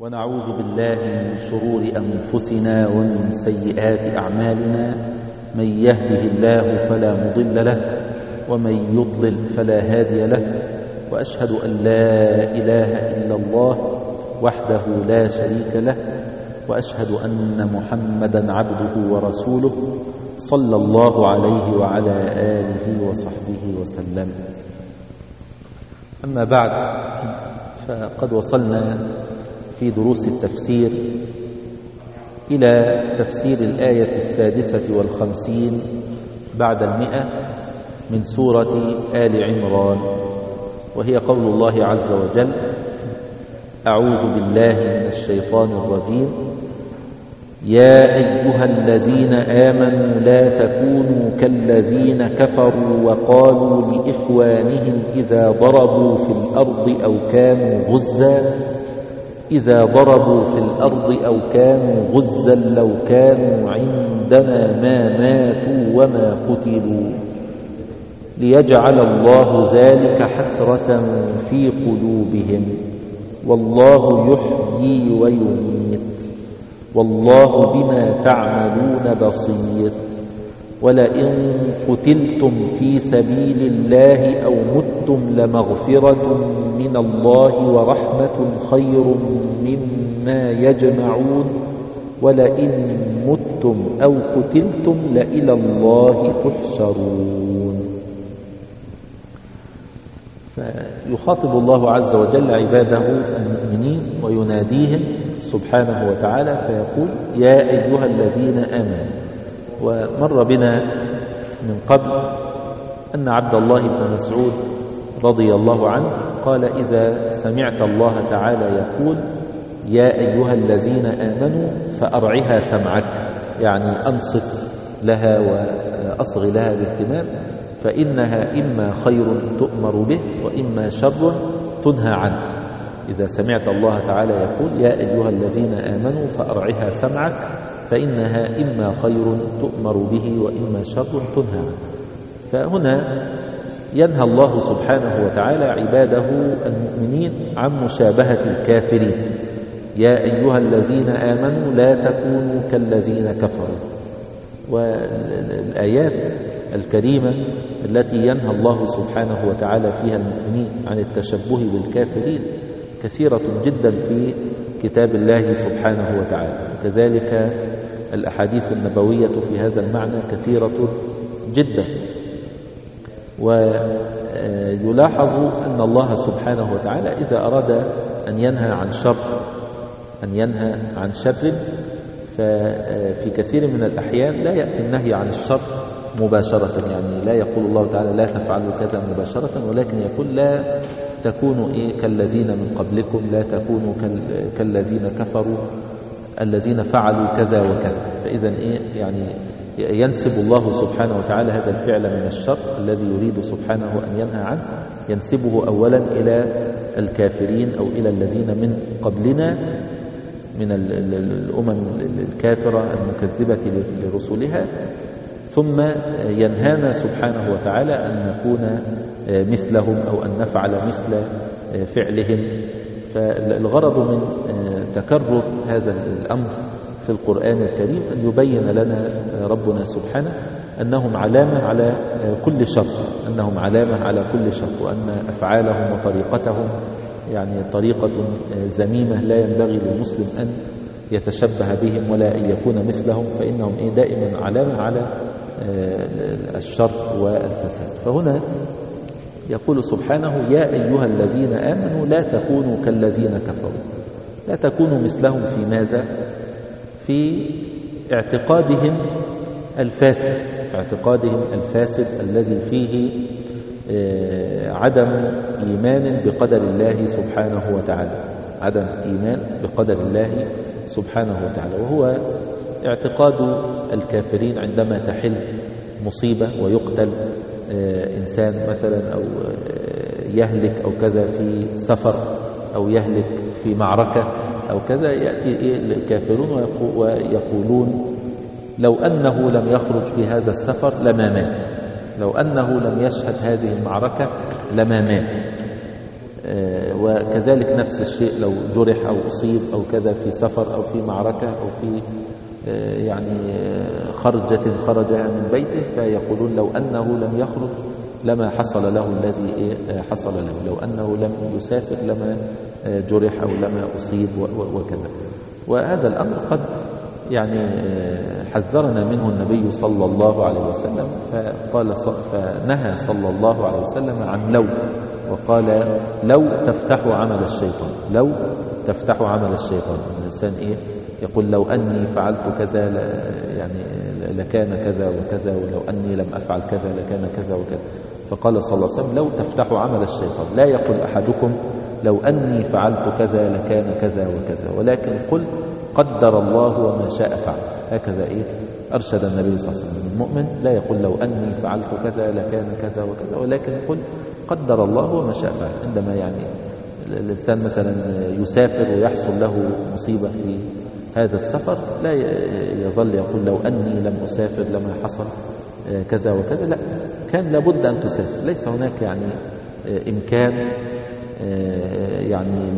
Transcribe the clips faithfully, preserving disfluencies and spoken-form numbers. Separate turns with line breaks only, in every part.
ونعوذ بالله من شرور أنفسنا ومن سيئات أعمالنا. من يهده الله فلا مضل له ومن يضلل فلا هادي له، وأشهد أن لا إله إلا الله وحده لا شريك له، وأشهد أن محمدا عبده ورسوله صلى الله عليه وعلى آله وصحبه وسلم. أما بعد، فقد وصلنا في دروس التفسير إلى تفسير الآية السادسة والخمسين بعد المئة من سورة آل عمران، وهي قول الله عز وجل: أعوذ بالله من الشيطان الرجيم. يا أيها الذين آمنوا لا تكونوا كالذين كفروا وقالوا لإخوانهم إذا ضربوا في الأرض أو كانوا غزا إذا ضربوا في الأرض أو كانوا غزا لو كانوا عندنا ما ماتوا وما قتلوا ليجعل الله ذلك حسرة في قلوبهم، والله يحيي ويميت والله بما تعملون بصير. ولئن قتلتم في سبيل الله أو متم لمغفرة من الله ورحمة خير مما يجمعون، ولئن متم أو قتلتم لإلى الله تحشرون. فيخاطب الله عز وجل عباده المؤمنين ويناديهم سبحانه وتعالى فيقول: يا أيها الذين آمنوا. ومر بنا من قبل أن عبد الله بن مسعود رضي الله عنه قال: إذا سمعت الله تعالى يقول يا أيها الذين آمنوا فأرعها سمعك، يعني أنصت لها وأصغ لها باهتمام، فإنها إما خير تؤمر به وإما شر تنهى عنه. إذا سمعت الله تعالى يقول يا أيها الذين آمنوا فأرعها سمعك، فإنها إما خير تؤمر به وإما شر تنهى عنه. فهنا ينهى الله سبحانه وتعالى عباده المؤمنين عن مشابهة الكافرين. يا أيها الذين آمنوا لا تكونوا كالذين كفروا. والآيات الكريمة التي ينهى الله سبحانه وتعالى فيها المؤمنين عن التشبه بالكافرين كثيرة جدا في كتاب الله سبحانه وتعالى، كذلك الأحاديث النبوية في هذا المعنى كثيرة جدا. ويلاحظ أن الله سبحانه وتعالى إذا أراد أن ينهى عن شر أن ينهى عن شر ففي كثير من الأحيان لا يأتي النهي عن الشر مباشرة، يعني لا يقول الله تعالى لا تفعلوا كذا مباشرة، ولكن يقول لا تكونوا إيه كالذين من قبلكم، لا تكونوا كالذين كفروا الذين فعلوا كذا وكذا. فإذا إيه يعني ينسب الله سبحانه وتعالى هذا الفعل من الشر الذي يريد سبحانه أن ينهى عنه، ينسبه أولا إلى الكافرين أو إلى الذين من قبلنا من الأمم الكافرة المكذبة لرسلها، ثم ينهانا سبحانه وتعالى أن نكون مثلهم أو أن نفعل مثل فعلهم. فالغرض من تكرر هذا الأمر في القرآن الكريم أن يبين لنا ربنا سبحانه أنهم علامة على كل شر، أنهم علامة على كل شر، وأن أفعالهم وطريقتهم يعني طريقة ذميمة لا ينبغي للمسلم أن يتشبه بهم ولا أن يكون مثلهم، فإنهم دائما علامة على الشر والفساد. فهنا يقول سبحانه: يا أيها الذين آمنوا لا تكونوا كالذين كفروا. لا تكونوا مثلهم في ماذا؟ في اعتقادهم الفاسد، اعتقادهم الفاسد الذي فيه عدم إيمان بقدر الله سبحانه وتعالى، عدم إيمان بقدر الله سبحانه وتعالى، وهو اعتقاد الكافرين عندما تحل مصيبة ويقتل إنسان مثلا أو يهلك أو كذا في سفر أو يهلك في معركة أو كذا، يأتي الكافرون ويقولون لو أنه لم يخرج في هذا السفر لما مات، لو أنه لم يشهد هذه المعركة لما مات. وكذلك نفس الشيء لو جرح أو أصيب أو كذا في سفر أو في معركة أو في يعني خرجة خرجها من بيته، فيقولون لو أنه لم يخرج لما حصل له الذي حصل له، لو أنه لم يسافر لما جرح أو لما أصيب وكذا. وهذا الأمر قد يعني حذرنا منه النبي صلى الله عليه وسلم، فقال فنهى صلى الله عليه وسلم عن لو، وقال لو تفتح عمل الشيطان، لو تفتح عمل الشيطان. الإنسان إيه يقول لو أني فعلت كذا يعني لكان كذا وكذا، ولو أني لم أفعل كذا لكان كذا وكذا. فقال صلى الله عليه وسلم لو تفتح عمل الشيطان، لا يقول أحدكم لو أني فعلت كذا لكان كذا وكذا، ولكن قل قدر الله وما شاء فعل. هكذا إيه أرشد النبي صلى الله عليه وسلم المؤمن، لا يقول لو أني فعلت كذا لكان كذا وكذا، ولكن قل قدر الله وما شاء فعل. عندما يعني الإنسان مثلا يسافر ويحصل له مصيبة في هذا السفر، لا يظل يقول لو أني لم أسافر لما حصل كذا وكذا، لا، كان لابد أن تسافر. ليس هناك يعني إمكان يعني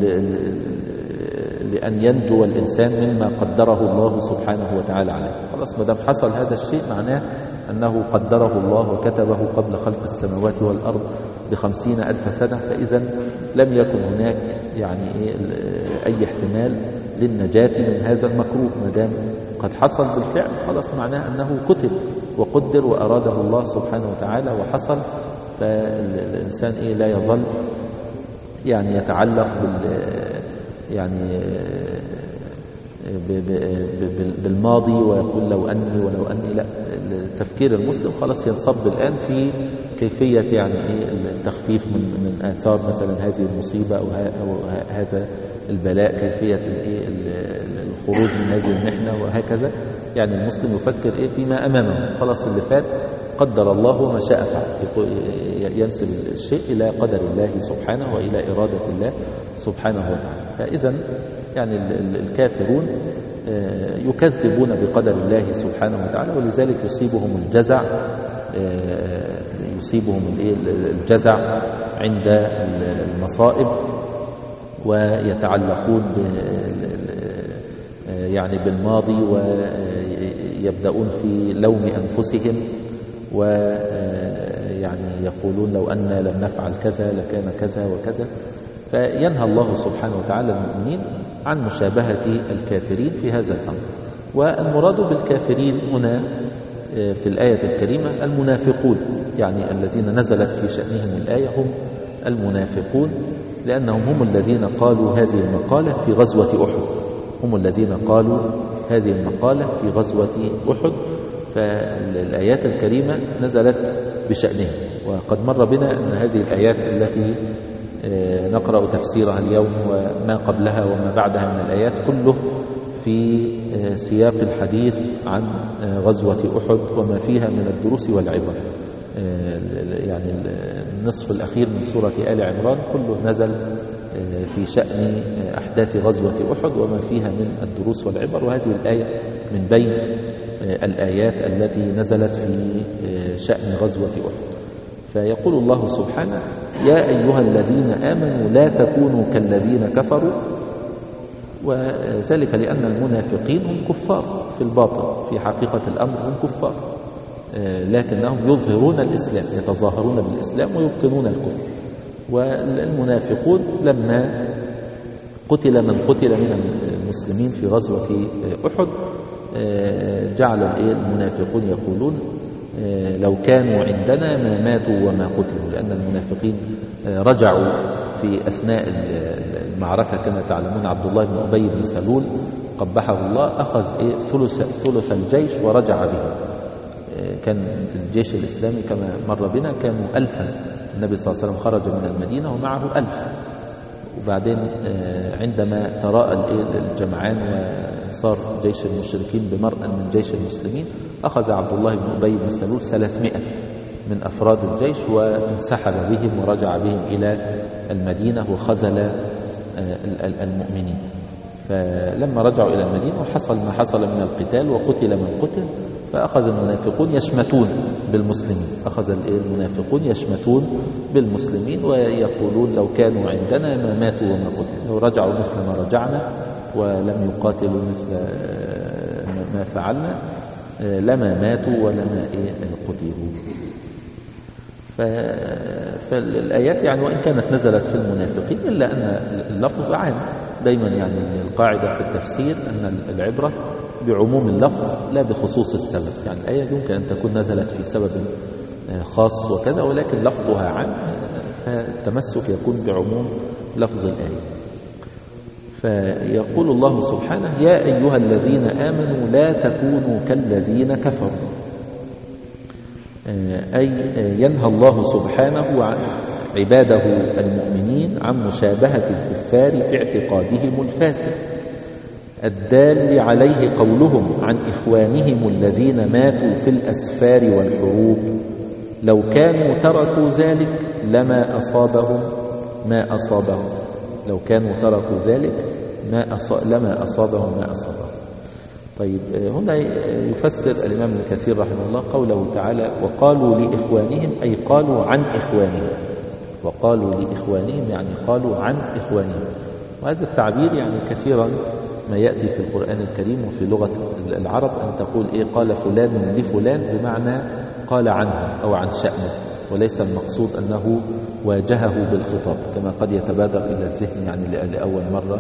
لأن ينجو الإنسان مما قدره الله سبحانه وتعالى عليه. خلاص ما دام حصل هذا الشيء معناه أنه قدره الله وكتبه قبل خلق السماوات والأرض بخمسين ألف سنة، فإذا لم يكن هناك يعني أي احتمال للنجاة من هذا المكروه. ما دام قد حصل بالفعل خلاص معناه أنه كتب وقدر وأراده الله سبحانه وتعالى وحصل. فالإنسان إيه لا يظل يعني يتعلق بال يعني بالماضي ويقول لو أني ولو أني، لا، التفكير المسلم خلاص ينصب الآن في كيفية يعني إيه التخفيف من من آثار مثلا هذه المصيبة أو هذا البلاء، كيفية الإيه الخروج من هذه المحنة وهكذا. يعني المسلم يفكر إيه فيما أمامه، خلاص اللي فات قدر الله وما شاء فعل، ينسب الشيء إلى قدر الله سبحانه وإلى إرادة الله سبحانه وتعالى. فإذا يعني الكافرون يكذبون بقدر الله سبحانه وتعالى، ولذلك يصيبهم الجزع يصيبهم الجزع عند المصائب، ويتعلقون يعني بالماضي ويبدأون في لوم أنفسهم، ويعني يقولون لو أن لم نفعل كذا لكان كذا وكذا. فينهى الله سبحانه وتعالى المؤمنين عن مشابهة الكافرين في هذا الأمر. والمراد بالكافرين هنا في الآية الكريمة المنافقون، يعني الذين نزلت في شأنهم الآية هم المنافقون، لأنهم هم الذين قالوا هذه المقالة في غزوة أحد، هم الذين قالوا هذه المقالة في غزوة أحد. فالآيات الكريمة نزلت بشأنهم، وقد مر بنا أن هذه الآيات التي نقرأ تفسيرها اليوم وما قبلها وما بعدها من الآيات كله في سياق الحديث عن غزوة أحد وما فيها من الدروس والعبر. يعني النصف الأخير من سورة آل عمران كله نزل في شأن أحداث غزوة أحد وما فيها من الدروس والعبر، وهذه الآية من بين الآيات التي نزلت في شأن غزوة أحد. فيقول الله سبحانه يا أيها الذين آمنوا لا تكونوا كالذين كفروا، وذلك لأن المنافقين هم كفار في الباطن، في حقيقة الأمر هم كفار، لكنهم يظهرون الإسلام، يتظاهرون بالإسلام ويبطنون الكفر. والمنافقون لما قتل من قتل من المسلمين في غزوة أحد جعل المنافقون يقولون لو كانوا عندنا ما ماتوا وما قتلوا، لأن المنافقين رجعوا في أثناء المعركة كما تعلمون. عبد الله بن أبي بن سلول قبحه الله أخذ ثلث ثلث الجيش ورجع به. كان الجيش الإسلامي كما مر بنا كانوا ألفا، النبي صلى الله عليه وسلم خرج من المدينة ومعه ألف، وبعدين عندما تراءى الجمعان وصار جيش المشركين بمرأى من جيش المسلمين أخذ عبد الله بن أبي بن سلول ثلاثمائة من أفراد الجيش وانسحب بهم ورجع بهم إلى المدينة وخذل المؤمنين. فلما رجعوا إلى المدينة وحصل ما حصل من القتال وقتل من قتل، فأخذ المنافقون يشمتون بالمسلمين، أخذ المنافقون يشمتون بالمسلمين ويقولون لو كانوا عندنا ما ماتوا وما قتلوا، لو رجعوا مثل ما رجعنا ولم يقاتلوا مثل ما فعلنا لما ماتوا ولما قتلوا. فالآيات يعني وإن كانت نزلت في المنافقين إلا أن اللفظ عام دايما، يعني القاعدة في التفسير أن العبرة بعموم اللفظ لا بخصوص السبب. يعني الآية يمكن أن تكون نزلت في سبب خاص وكذا، ولكن لفظها عام، فالتمسك يكون بعموم لفظ الآية. فيقول الله سبحانه: يا أيها الذين آمنوا لا تكونوا كالذين كفروا، أي ينهى الله سبحانه عن عباده المؤمنين عن مشابهة الكفار في اعتقادهم الفاسد الدال عليه قولهم عن إخوانهم الذين ماتوا في الأسفار والحروب لو كانوا تركوا ذلك لما أصابهم ما أصابهم لو كانوا تركوا ذلك ما أص... لما أصابهم ما أصابهم. طيب هنا يفسر الإمام ابن كثير رحمه الله قوله تعالى: وقالوا لإخوانهم، أي قالوا عن إخوانهم، وقالوا لإخوانهم يعني قالوا عن إخوانهم. وهذا التعبير يعني كثيرا ما يأتي في القرآن الكريم وفي لغة العرب أن تقول إيه قال فلان لفلان، بمعنى قال عنه أو عن شأنه، وليس المقصود أنه واجهه بالخطاب كما قد يتبادر إلى الذهن يعني لأول مرة،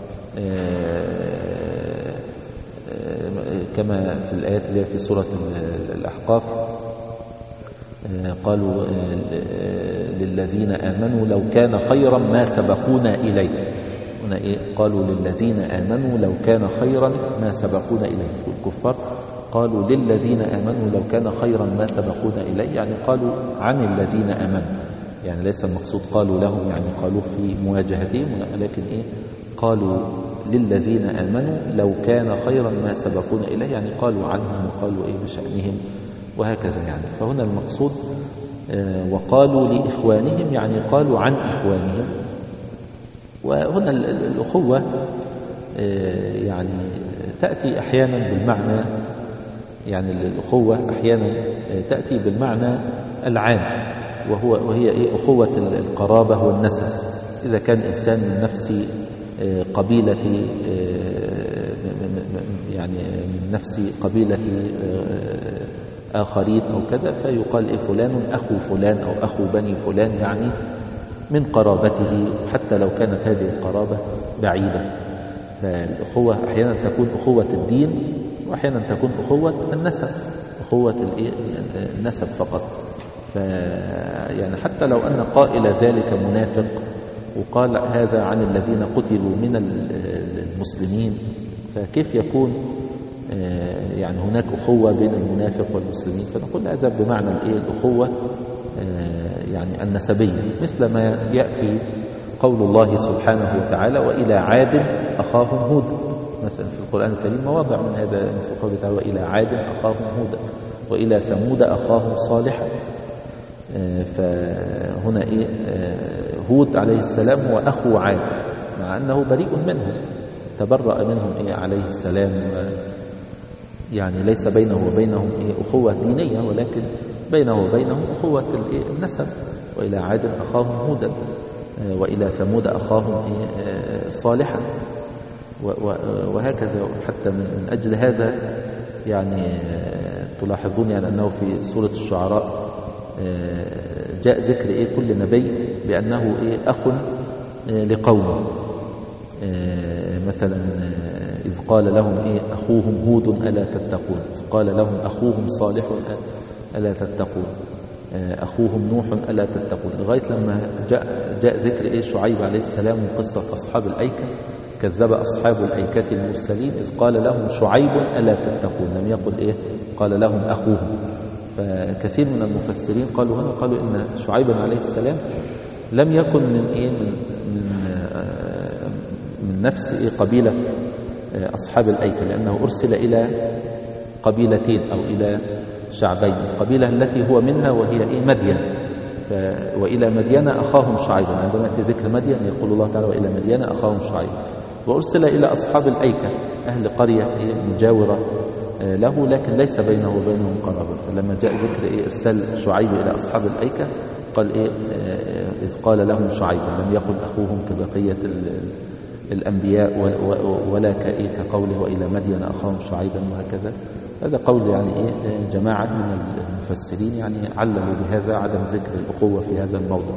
كما في الآيات اللي في سورة الأحقاف: قالوا للذين آمنوا لو كان خيرا ما سبقونا إليه. هنا إيه؟ قالوا للذين آمنوا لو كان خيرا ما سبقونا إليه. الكفار قالوا للذين آمنوا لو كان خيرا ما سبقونا إليه، يعني قالوا عن الذين آمنوا، يعني ليس المقصود قالوا لهم يعني قالوا في مواجهتهم، ولكن إيه قالوا للذين آمنوا لو كان خيرا ما سبقونا إليه، يعني قالوا عنهم وقالوا إيه بشأنهم وهكذا. يعني فهنا المقصود آه وقالوا لإخوانهم يعني قالوا عن إخوانهم. وهنا الأخوة آه يعني تأتي أحيانا بالمعنى، يعني الأخوة أحيانا تأتي بالمعنى العام، وهو وهي إيه أخوة القرابة والنسب. إذا كان إنسان من نفس قبيلة يعني من نفس قبيلة آخرين أو كذا، فيقال إيه فلان أخو فلان أو أخو بني فلان، يعني من قرابته حتى لو كانت هذه القرابة بعيدة. فالأخوة أحيانا تكون أخوة الدين، وأحيانا تكون أخوة النسب، أخوة النسب فقط. يعني حتى لو أن قائل ذلك منافق وقال هذا عن الذين قتلوا من المسلمين، فكيف يكون يعني هناك أخوة بين المنافق والمسلمين؟ فنقول هذا بمعنى الإيه الأخوة يعني النسبية، مثل ما يأتي قول الله سبحانه وتعالى: وإلى عاد أخاهم هودا، مثلا في القرآن الكريم مواضع من هذا، مثل قوله تعالى: وإلى عاد أخاهم هودا، وإلى ثمود أخاهم صالحا. فهنا إيه هود عليه السلام هو أخو عاد، مع أنه بريء منهم، تبرأ منهم إيه عليه السلام، يعني ليس بينه وبينهم إيه أخوة دينية، ولكن بينه وبينهم أخوة النسب. وإلى عاد أخاهم هودا، وإلى ثمود أخاهم إيه صالحا، وهكذا. حتى من أجل هذا يعني تلاحظون يعني أنه في سورة الشعراء جاء ذكر إيه كل نبي بأنه إيه أخ لقومه. مثلا إذ قال لهم إيه أخوهم هود ألا تتقون، إذ قال لهم أخوهم صالح ألا تتقون، أخوهم نوح ألا تتقون، لغاية لما جاء, جاء ذكر إيه شعيب عليه السلام وقصة أصحاب الأيكة: كذب أصحاب الأيكة المرسلين إذ قال لهم شعيب ألا تتقون، لم يقل إيه قال لهم أخوهم. فكثير من المفسرين قالوا هنا قالوا إن شعيب عليه السلام لم يكن من إيه من, من, من نفس إيه قبيلة أصحاب الأيكة، لأنه أرسل إلى قبيلتين أو إلى شعبين، القبيلة التي هو منها وهي إيه مدين، وإلى مدين أخاهم شعيب. عندما يأتي ذكر مدين يقول الله تعالى: وإلى مدين أخاهم شعيب. وأرسل إلى أصحاب الأيكة أهل قرية مجاورة له لكن ليس بينه وبينهم قرابة. فلما جاء ذكر إرسال شعيب إلى أصحاب الأيكة قال إيه إذ قال لهم شعيب لم يقل أخوهم كبقية الأنبياء ولا كقوله وإلى مدين أخاهم شعيبا وهكذا. هذا قول يعني إيه جماعة من المفسرين يعني علموا بهذا عدم ذكر الأخوة في هذا الموضع.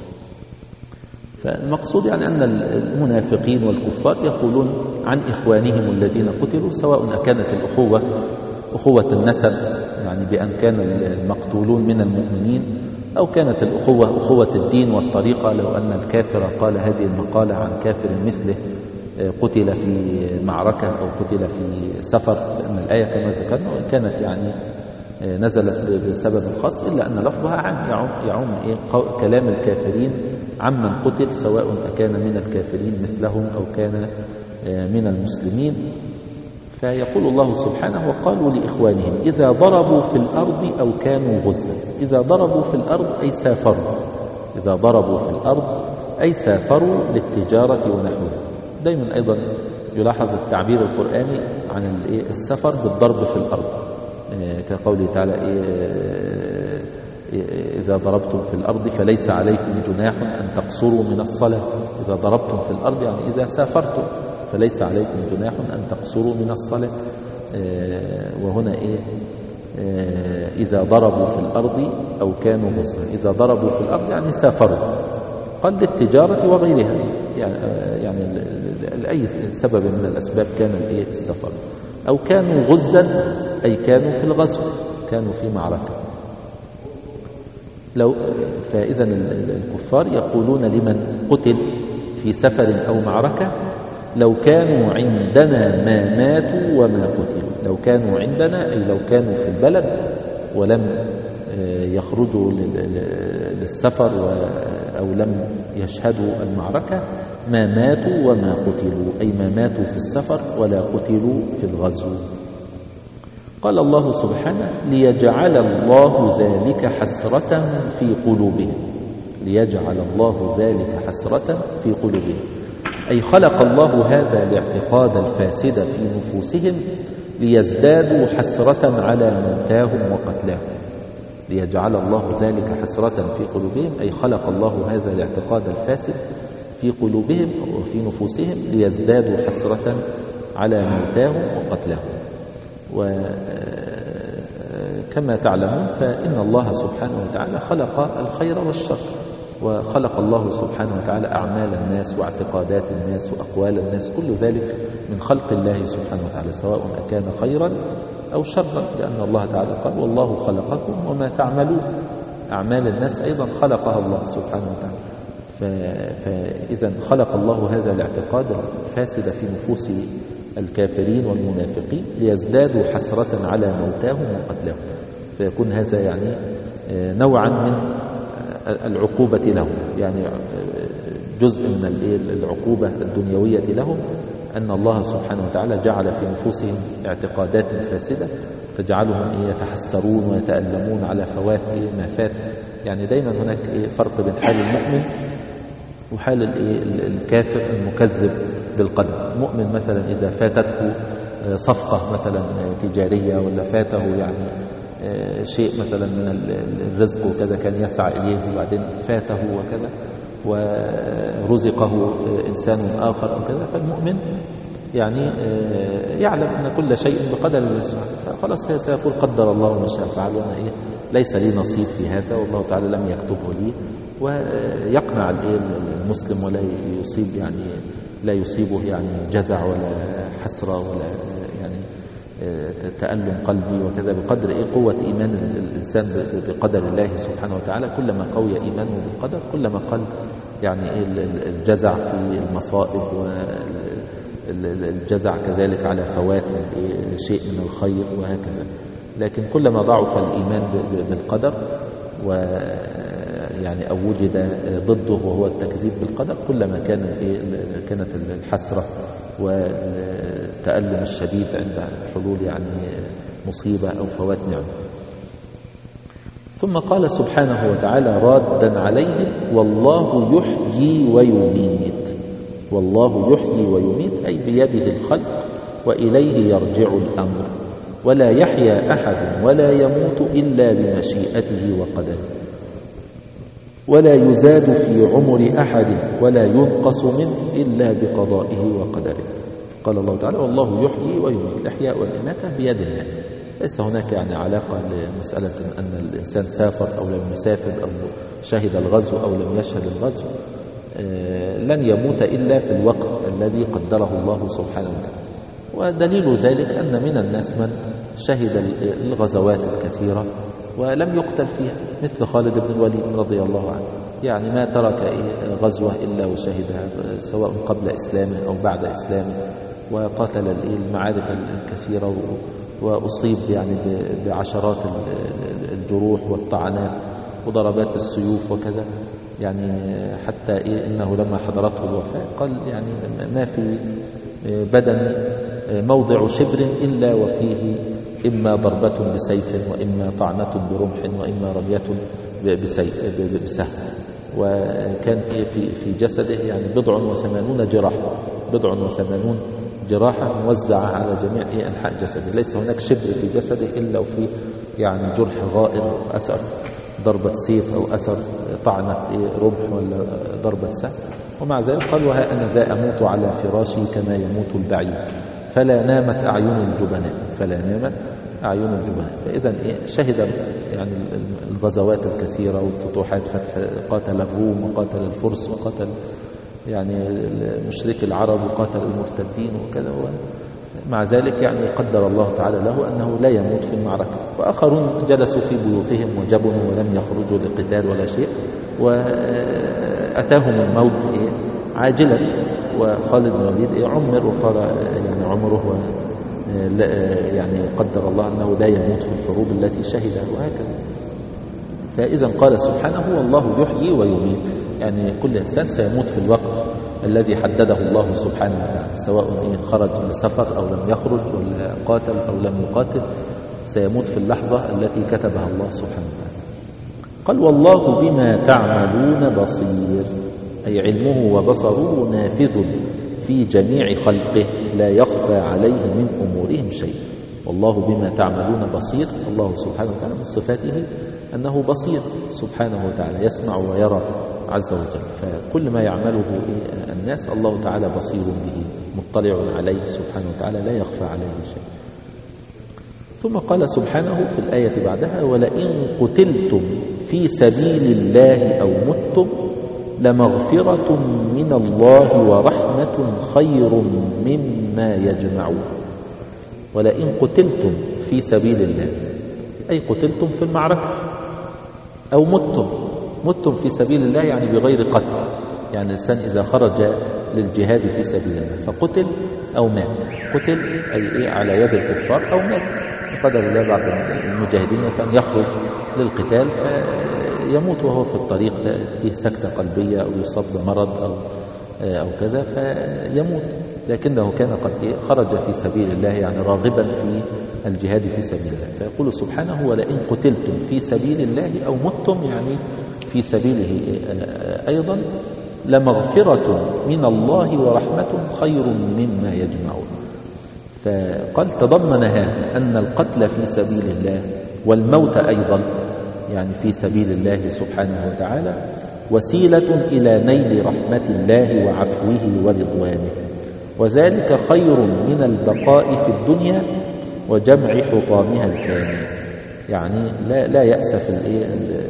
فالمقصود يعني أن المنافقين والكفار يقولون عن إخوانهم الذين قتلوا سواء كانت الأخوة أخوة النسب يعني بأن كان المقتولون من المؤمنين أو كانت الأخوة أخوة الدين والطريقة لو أن الكافر قال هذه المقالة عن كافر مثله قتل في معركة أو قتل في سفر، لأن الآية كما ذكرنا وإن كانت يعني نزلت بسبب خاص إلا أن لفظها عام يعم, يعم إيه كلام الكافرين عمن قتل سواء كان من الكافرين مثلهم أو كان من المسلمين. فيقول الله سبحانه وقالوا لإخوانهم إذا ضربوا في الأرض أو كانوا غزا. إذا ضربوا في الأرض أي سافروا، إذا ضربوا في الأرض أي سافروا للتجارة ونحوها. دايما أيضا يلاحظ التعبير القرآني عن السفر بالضرب في الأرض كقوله تعالى إذا ضربتم في الأرض فليس عليكم جناح أن تقصروا من الصلاة. إذا ضربتم في الأرض يعني إذا سافرتم فليس عليكم جناح أن تقصروا من الصلاة. وهنا إيه إذا ضربوا في الأرض أو كانوا غزا. إذا ضربوا في الأرض يعني سافروا قال للتجارة وغيرها يعني, يعني لأي سبب من الأسباب كان السفر أو كانوا غزا أي كانوا في الغزو كانوا في معركة. لو فإذا الكفار يقولون لمن قتل في سفر أو معركة لو كانوا عندنا ما ماتوا وما قتلوا. لو كانوا عندنا أي لو كانوا في البلد ولم يخرجوا للسفر أو لم يشهدوا المعركة ما ماتوا وما قتلوا أي ما ماتوا في السفر ولا قتلوا في الغزو. قال الله سبحانه ليجعل الله ذلك حسرة في قلوبهم. ليجعل الله ذلك حسرة في قلوبهم أي خلق الله هذا الاعتقاد الفاسد في نفوسهم ليزدادوا حسرة على موتاهم وقتلاهم. ليجعل الله ذلك حسرة في قلوبهم أي خلق الله هذا الاعتقاد الفاسد في قلوبهم وفي نفوسهم ليزدادوا حسرة على موتاهم وقتلاهم. وكما تعلمون فإن الله سبحانه وتعالى خلق الخير والشر، وخلق الله سبحانه وتعالى أعمال الناس واعتقادات الناس وأقوال الناس، كل ذلك من خلق الله سبحانه وتعالى سواء كان خيرا أو شرا، لأن الله تعالى قال والله خلقكم وما تعملون. أعمال الناس أيضا خلقها الله سبحانه وتعالى. فإذا خلق الله هذا الاعتقاد الفاسد في نفوس الكافرين والمنافقين ليزدادوا حسرة على موتاهم وقتلهم، فيكون هذا يعني نوعا من العقوبة لهم، يعني جزء من العقوبة الدنيوية لهم أن الله سبحانه وتعالى جعل في نفوسهم اعتقادات فاسدة تجعلهم يتحسرون ويتألمون على فوات ما فات. يعني دايما هناك فرق بين حال المؤمن وحال الكافر المكذب بالقدر. المؤمن مثلا إذا فاتته صفقة مثلا تجارية ولا فاته يعني شيء مثلا من الرزق وكذا كان يسعى إليه وبعدين فاته وكذا ورزقه إنسان آخر وكذا، فالمؤمن يعني يعلم أن كل شيء بقدر الله سبحانه، فخلاص سيقول قدر الله ما شاء فعل، وأنا إيه ليس لي نصيب في هذا والله تعالى لم يكتبه لي، ويقنع المسلم ولا يصيب يعني لا يصيبه يعني جزع ولا حسرة ولا يعني تألم قلبي وكذا، بقدر إيه قوة إيمان الإنسان بقدر الله سبحانه وتعالى. كلما قوي إيمانه بالقدر كلما قل يعني إيه الجزع في المصائب والجزع كذلك على فوات شيء من الخير وهكذا. لكن كلما ضعف الإيمان بالقدر ويعني أو وجد ضده وهو التكذيب بالقدر كلما كان إيه كانت الحسرة والتألم الشديد عند حلول يعني مصيبة أو فوات نعمة. ثم قال سبحانه وتعالى رادا عليه والله يحيي ويميت. والله يحيي ويميت أي بيده الخلق وإليه يرجع الأمر، ولا يحيا أحد ولا يموت إلا بمشيئته وقدره، ولا يزاد في عمر أحد ولا ينقص منه إلا بقضائه وقدره. قال الله تعالى والله يحيي ويميت، الإحياء والإماتة بيد الله، ليس هناك يعني علاقة لمسألة أن الإنسان سافر أو لم يسافر أو شهد الغزو أو لم يشهد الغزو، لن يموت إلا في الوقت الذي قدره الله سبحانه وتعالى. ودليل ذلك أن من الناس من شهد الغزوات الكثيرة ولم يقتل فيها، مثل خالد بن الوليد رضي الله عنه، يعني ما ترك غزوة إلا وشهدها سواء قبل إسلامه أو بعد إسلامه، وقاتل المعارك الكثيرة وأصيب يعني بعشرات الجروح والطعنات وضربات السيوف وكذا، يعني حتى إنه لما حضرته الوفاة قال يعني ما في بدن موضع شبر إلا وفيه إما ضربة بسيف وإما طعنة برمح وإما رمية بسهم، وكان في في جسده يعني بضع وثمانون جراحة بضع وثمانون جراحة موزعة على جميع أنحاء جسده، ليس هناك شبر في جسده إلا وفيه يعني جرح غائر أو أثر ضربة سيف أو أثر طعنة رمح ولا ضربة سهم. ومع ذلك قال وها أنا ذا أموت على فراشي كما يموت البعير فلا نامت أعين الجبناء فلا نامت أعين الجبناء. فإذا شهد يعني الغزوات الكثيرة والفتوحات، قاتل الروم وقاتل الفرس وقاتل يعني مشرك العرب وقاتل المرتدين وكذا، مع ذلك يعني قدر الله تعالى له أنه لا يموت في المعركة. وآخرون جلسوا في بيوتهم وجبنوا ولم يخرجوا لقتال ولا شيء، وأتاهم الموت عاجلا، وخالد بن الوليد عمر وطال يعني عمره، يعني قدر الله أنه لا يموت في الحروب التي شهدها وهكذا. فإذا قال سبحانه والله يحيي ويميت، يعني كل إنسان سيموت في الوقت الذي حدده الله سبحانه وتعالى، سواء خرج لسفر أو لم يخرج ولا قاتل أو لم يقاتل، سيموت في اللحظة التي كتبها الله سبحانه وتعالى. قال والله بما تعملون بصير، أي علمه وبصره نافذ في جميع خلقه لا يخفى عليه من أمورهم شيء. والله بما تعملون بصير، الله سبحانه وتعالى من صفاته أنه بصير سبحانه وتعالى، يسمع ويرى عز وجل، فكل ما يعمله الناس الله تعالى بصير به مطلع عليه سبحانه وتعالى، لا يخفى عليه شيء. ثم قال سبحانه في الآية بعدها ولئن قتلتم في سبيل الله أو متم لمغفرة من الله ورحمة خير مما يجمعون. ولئن قتلتم في سبيل الله أي قتلتم في المعركة، أو متم متم في سبيل الله يعني بغير قتل، يعني الإنسان إذا خرج للجهاد في سبيل الله فقتل أو مات، قتل أي إيه على يد الكفار أو مات بقدر الله. بعض المجاهدين مثلا يخرج للقتال فيموت وهو في الطريق، تأتيه سكتة قلبية أو يصاب بمرض أو أو كذا فيموت، لكنه كان قد خرج في سبيل الله يعني راغبا في الجهاد في سبيل الله. فيقول سبحانه ولئن قتلتم في سبيل الله أو متم يعني في سبيله أيضا لمغفرة من الله ورحمة خير مما يجمعون. فقال تضمن هذا أن القتل في سبيل الله والموت أيضا يعني في سبيل الله سبحانه وتعالى وسيلة إلى نيل رحمة الله وعفوه ورضوانه، وذلك خير من البقاء في الدنيا وجمع حطامها الفاني. يعني لا لا يأسف الإيه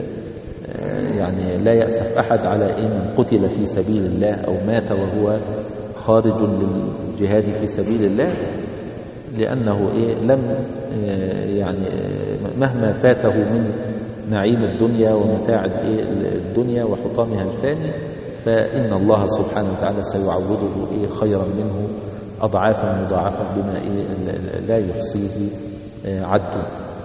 يعني لا يأسف أحد على إن قتل في سبيل الله أو مات وهو خارج للجهاد في سبيل الله، لأنه إيه لم يعني مهما فاته من نعيم الدنيا ومتاع الدنيا وحطامها الفاني فإن الله سبحانه وتعالى سيعوضه إيه خيرا منه أضعافا مضاعفة بما إيه لا يحصيه عد.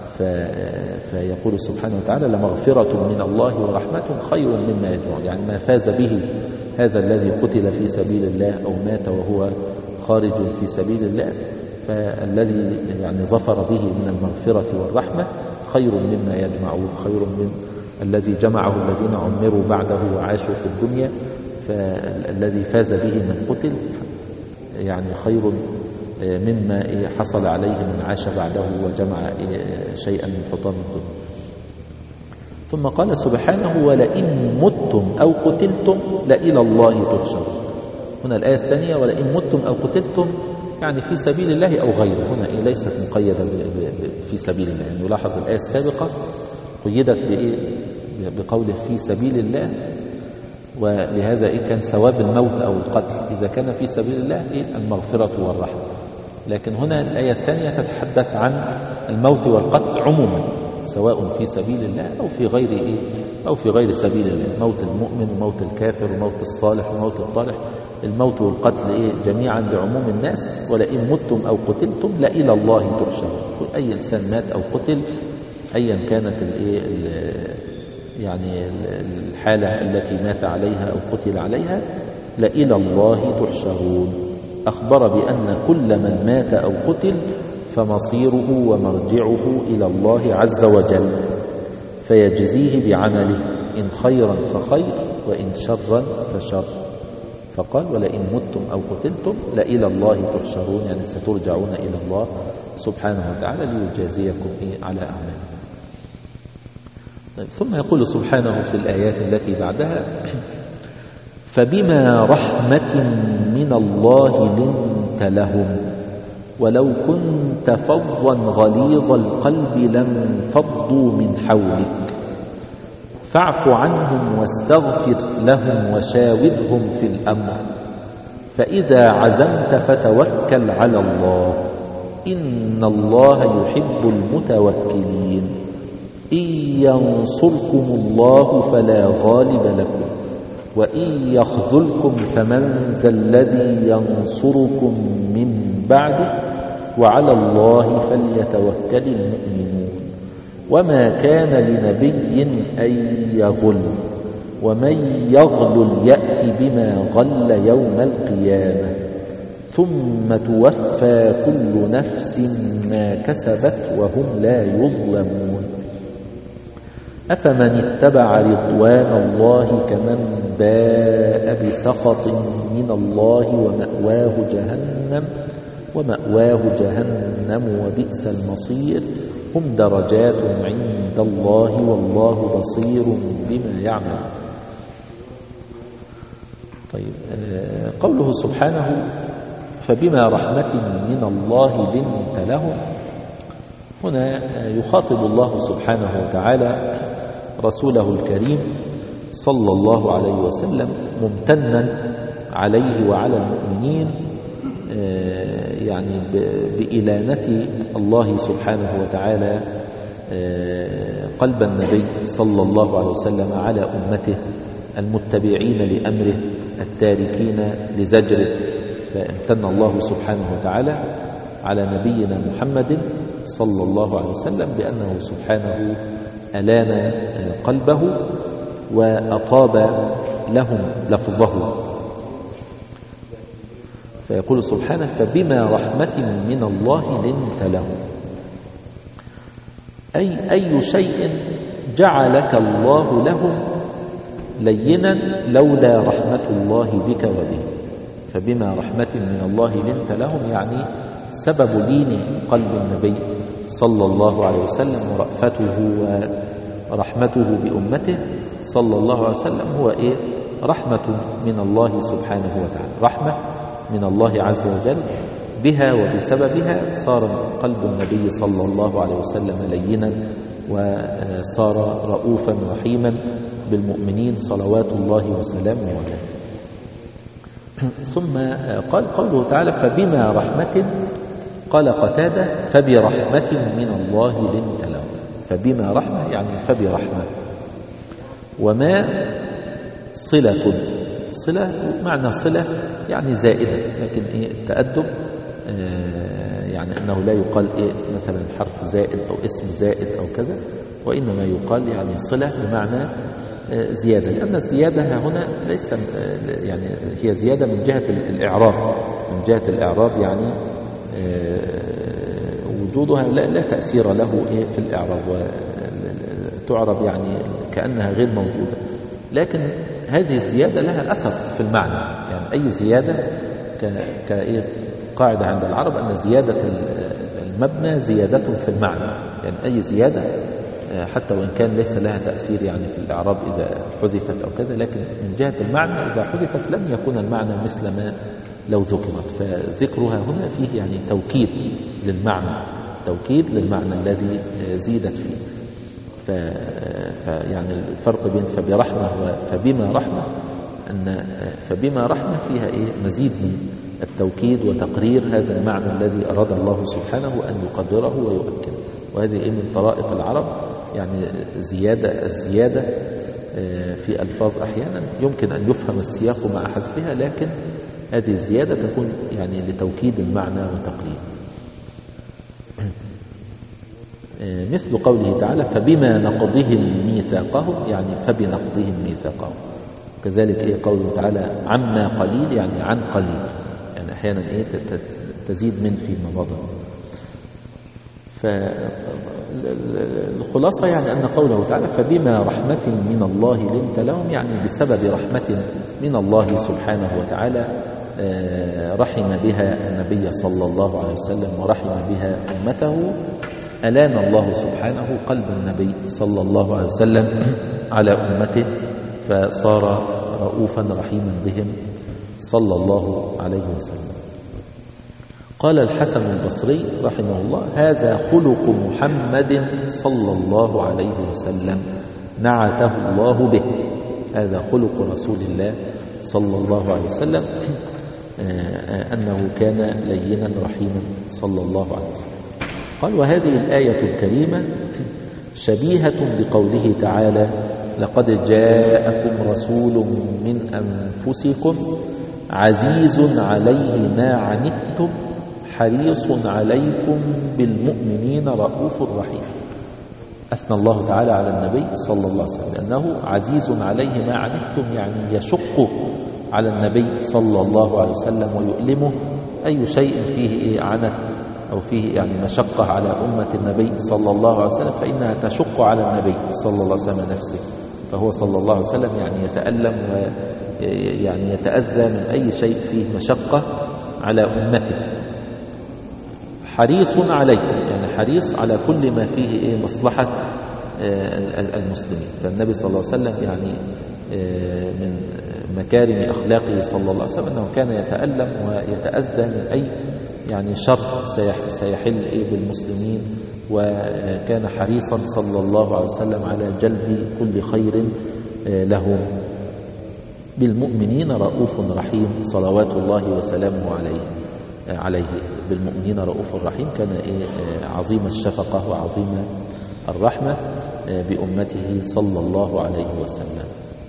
فيقول سبحانه وتعالى لمغفرة من الله ورحمة خير مما يجمعون، يعني ما فاز به هذا الذي قتل في سبيل الله أو مات وهو خارج في سبيل الله، فالذي يعني ظفر به من المغفرة والرحمة خير مما يجمعون، خير من الذي جمعه الذين عمروا بعده وعاشوا في الدنيا فالذي فاز به من قتل يعني خير مما حصل عليه من عاش بعده وجمع شيئا من حطام الدنيا. ثم قال سبحانه ولئن متم أو قتلتم لإلى الله تحشرون. هنا الآية الثانية ولئن متم أو قتلتم يعني في سبيل الله أو غيره، هنا إيه ليست مقيدة في سبيل الله. يعني نلاحظ الآية السابقة قيدت بإيه؟ بقوله في سبيل الله، ولهذا إيه كان ثواب الموت أو القتل إذا كان في سبيل الله إيه المغفرة والرحمة. لكن هنا الآية الثانية تتحدث عن الموت والقتل عموما، سواء في سبيل الله أو في غير إيه أو في غير سبيل الله، موت المؤمن وموت الكافر وموت الصالح وموت الطالح، الموت والقتل إيه جميعا لعموم الناس. ولئن متم أو قتلتم لإلى الله تحشرون. أي إنسان مات أو قتل أيا كانت الإيه يعني الحالة التي مات عليها أو قتل عليها لإلى الله تحشرون. أخبر بأن كل من مات أو قتل فمصيره ومرجعه إلى الله عز وجل، فيجزيه بعمله إن خيرا فخير وإن شرا فشر. فقال ولئن متم أو قتلتم لإلى الله تحشرون، يعني سترجعون إلى الله سبحانه وتعالى ليجازيكم على أعمالكم. ثم يقول سبحانه في الآيات التي بعدها فبما رحمة من الله لنت لهم ولو كنت فظا غليظ القلب لانفضوا من حولك فاعف عنهم واستغفر لهم وشاورهم في الأمر فإذا عزمت فتوكل على الله إن الله يحب المتوكلين. إن ينصركم الله فلا غالب لكم وإن يخذلكم فمن ذا الذي ينصركم من بعده وعلى الله فليتوكل المؤمنون. وما كان لنبي أن يغل ومن يغل يأت بما غل يوم القيامة ثم توفى كل نفس ما كسبت وهم لا يظلمون. أفمن اتبع رضوان الله كمن باء بسخط من الله ومأواه جهنم ومأواه جهنم وبئس المصير. هم درجات عند الله والله بصير بما يعمل. طيب قوله سبحانه فبما رحمة من الله لنت لهم، هنا يخاطب الله سبحانه وتعالى رسوله الكريم صلى الله عليه وسلم ممتنا عليه وعلى المؤمنين يعني بإلانة الله سبحانه وتعالى قلب النبي صلى الله عليه وسلم على أمته المتبعين لأمره التاركين لزجره. فامتن الله سبحانه وتعالى على نبينا محمد صلى الله عليه وسلم بأنه سبحانه ألان قلبه وأطاب لهم لفظه. فيقول سبحانه فبما رحمة من الله لنت لهم، أي أي شيء جعلك الله لهم لينا لولا رحمة الله بك وبهم. فبما رحمة من الله لنت لهم يعني سبب لين قلب النبي صلى الله عليه وسلم ورأفته ورحمته بأمته صلى الله عليه وسلم هو إيه؟ رحمة من الله سبحانه وتعالى، رحمة من الله عز وجل بها وبسببها صار قلب النبي صلى الله عليه وسلم لينا وصار رؤوفا رحيما بالمؤمنين صلوات الله وسلامه عليه. ثم قال قوله تعالى فبما رحمة، قال قتادة فبرحمة من الله لنت له. فبما رحمة يعني فبرحمة. وما صلة، صلة معنى صلة يعني زائدة، لكن إيه التأدب آه يعني أنه لا يقال إيه مثلا حرف زائد أو اسم زائد أو كذا، وإنما يقال يعني صلة بمعنى آه زيادة، لأن الزيادة هنا ليس آه يعني هي زيادة من جهة الإعراب، من جهة الإعراب يعني آه وجودها لا, لا تأثير له إيه في الإعراب، وتعرب يعني كأنها غير موجودة. لكن هذه الزيادة لها أثر في المعنى. يعني أي زيادة كقاعدة عند العرب أن زيادة المبنى زيادة في المعنى. يعني أي زيادة حتى وإن كان ليس لها تأثير يعني في الإعراب إذا حذفت أو كذا، لكن من جهة المعنى إذا حذفت لم يكون المعنى مثل ما لو ذكرت، فذكرها هنا فيه يعني توكيد للمعنى، توكيد للمعنى الذي زيدت فيه. فيعني الفرق بين فبرحمة وفبما رحمة أن فبما رحمة فيها إيه مزيد من التوكيد وتقرير هذا المعنى الذي أراد الله سبحانه أن يقدره ويؤكده. وهذه إيه من طرائق العرب، يعني زيادة الزيادة في ألفاظ أحيانا يمكن أن يفهم السياق مع حذفها، لكن هذه الزيادة تكون يعني لتوكيد المعنى وتقريره. مثل قوله تعالى فبما نقضهم ميثاقهم، يعني فبنقضهم ميثاقهم. كذلك إيه قوله تعالى عما قليل، يعني عن قليل، يعني أحيانا إيه تزيد من فيما مضى. فالخلاصة يعني أن قوله تعالى فبما رحمة من الله لنت لهم، يعني بسبب رحمة من الله سبحانه وتعالى رحم بها النبي صلى الله عليه وسلم ورحم بها أمته، ألان الله سبحانه قلب النبي صلى الله عليه وسلم على أمته، فصار رؤوفا رحيما بهم صلى الله عليه وسلم. قال الحسن البصري رحمه الله هذا خلق محمد صلى الله عليه وسلم نعته الله به. هذا خلق رسول الله صلى الله عليه وسلم، أنه كان لينا رحيما صلى الله عليه وسلم. قال وهذه الآية الكريمة شبيهة بقوله تعالى لقد جاءكم رسول من أنفسكم عزيز عليه ما عنتم حريص عليكم بالمؤمنين رؤوف رحيم. أثنى الله تعالى على النبي صلى الله عليه وسلم أنه عزيز عليه ما عنتم، يعني يشق على النبي صلى الله عليه وسلم ويؤلمه أي شيء فيه عنت أو فيه يعني مشقة على أمة النبي صلى الله عليه وسلم فإنها تشق على النبي صلى الله عليه وسلم نفسه، فهو صلى الله عليه وسلم يعني يتألم ويعني يتأذى من أي شيء فيه مشقة على أمته. حريص عليكم، يعني حريص على كل ما فيه إيه مصلحة المسلمين. فالنبي صلى الله عليه وسلم يعني من مكارم أخلاقه صلى الله عليه وسلم أنه كان يتألم ويتأذى من أي يعني شر سيحل إيه بالمسلمين، وكان حريصا صلى الله عليه وسلم على جلب كل خير لهم. بالمؤمنين رؤوف رحيم صلوات الله وسلامه عليه عليه بالمؤمنين رؤوف رحيم. كان إيه عظيم الشفقة وعظيم الرحمة بأمته صلى الله عليه وسلم.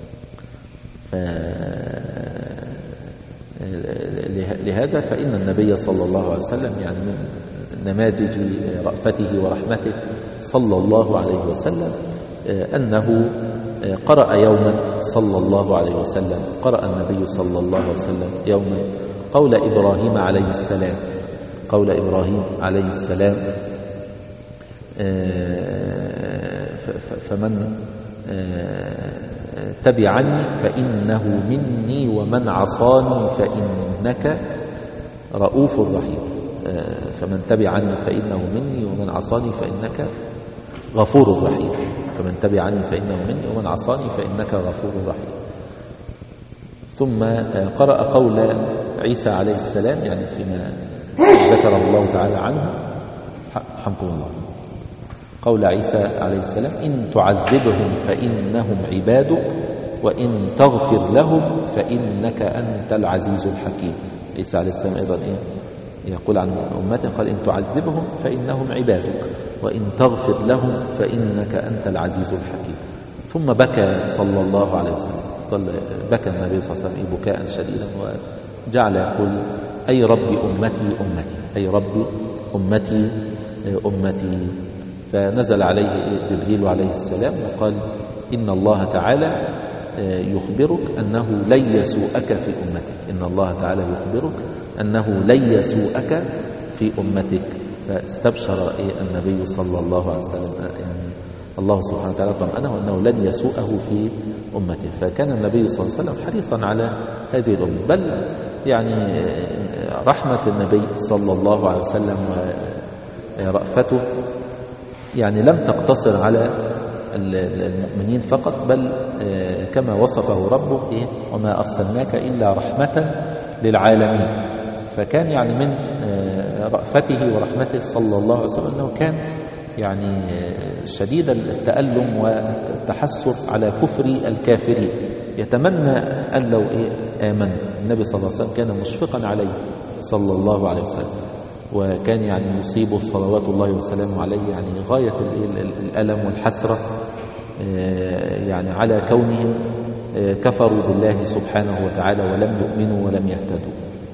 لهذا فإن النبي صلى الله عليه وسلم يعني من نماذج رأفته ورحمته صلى الله عليه وسلم أنه قرأ يوما صلى الله عليه وسلم قرأ النبي صلى الله عليه وسلم يوما قول إبراهيم عليه السلام قول إبراهيم عليه السلام فمن تبعني فإنه مني ومن عصاني فإنك رؤوف رحيم. فمن تبعني فإنه مني ومن عصاني فإنك غفور رحيم. فمن تبعني فإنه مني ومن عصاني فإنك غفور رحيم. ثم قرأ قول عيسى عليه السلام يعني فيما ذكره الله تعالى عنه حمكم الله قول عيسى عليه السلام إن تعذبهم فإنهم عبادك وإن تغفر لهم فإنك أنت العزيز الحكيم. عيسى عليه السلام أيضا إيه يقول عن أمته قال إن تعذبهم فإنهم عبادك وإن تغفر لهم فإنك أنت العزيز الحكيم. ثم بكى صلى الله عليه وسلم ظل بكى النبي صلى الله عليه وسلم بكاء شديدا وجعل يقول أي ربي أمتي أمتي أي ربي أمتي أمتي. فنزل عليه جبريل عليه السلام وقال إن الله تعالى يخبرك أنه لن يسوءك في أمتك إن الله تعالى يخبرك أنه لن يسوءك في أمتك. فاستبشر النبي صلى الله عليه وسلم يعني الله سبحانه وتعالى طمأنه أنه لن يسوءه في أمته. فكان النبي صلى الله عليه وسلم حريصا على هذه الأمة، بل يعني رحمة النبي صلى الله عليه وسلم ورأفته يعني لم تقتصر على المؤمنين فقط، بل كما وصفه ربه إيه؟ وما أرسلناك إلا رحمة للعالمين. فكان يعني من رأفته ورحمته صلى الله عليه وسلم أنه كان يعني شديد التألم والتحسر على كفر الكافرين، يتمنى أن لو إيه آمن. النبي صلى الله عليه وسلم كان مشفقا عليه صلى الله عليه وسلم، وكان يعني يصيبه صلوات الله وسلامه عليه يعني غاية الألم والحسرة يعني على كونهم كفروا بالله سبحانه وتعالى ولم يؤمنوا ولم يهتدوا.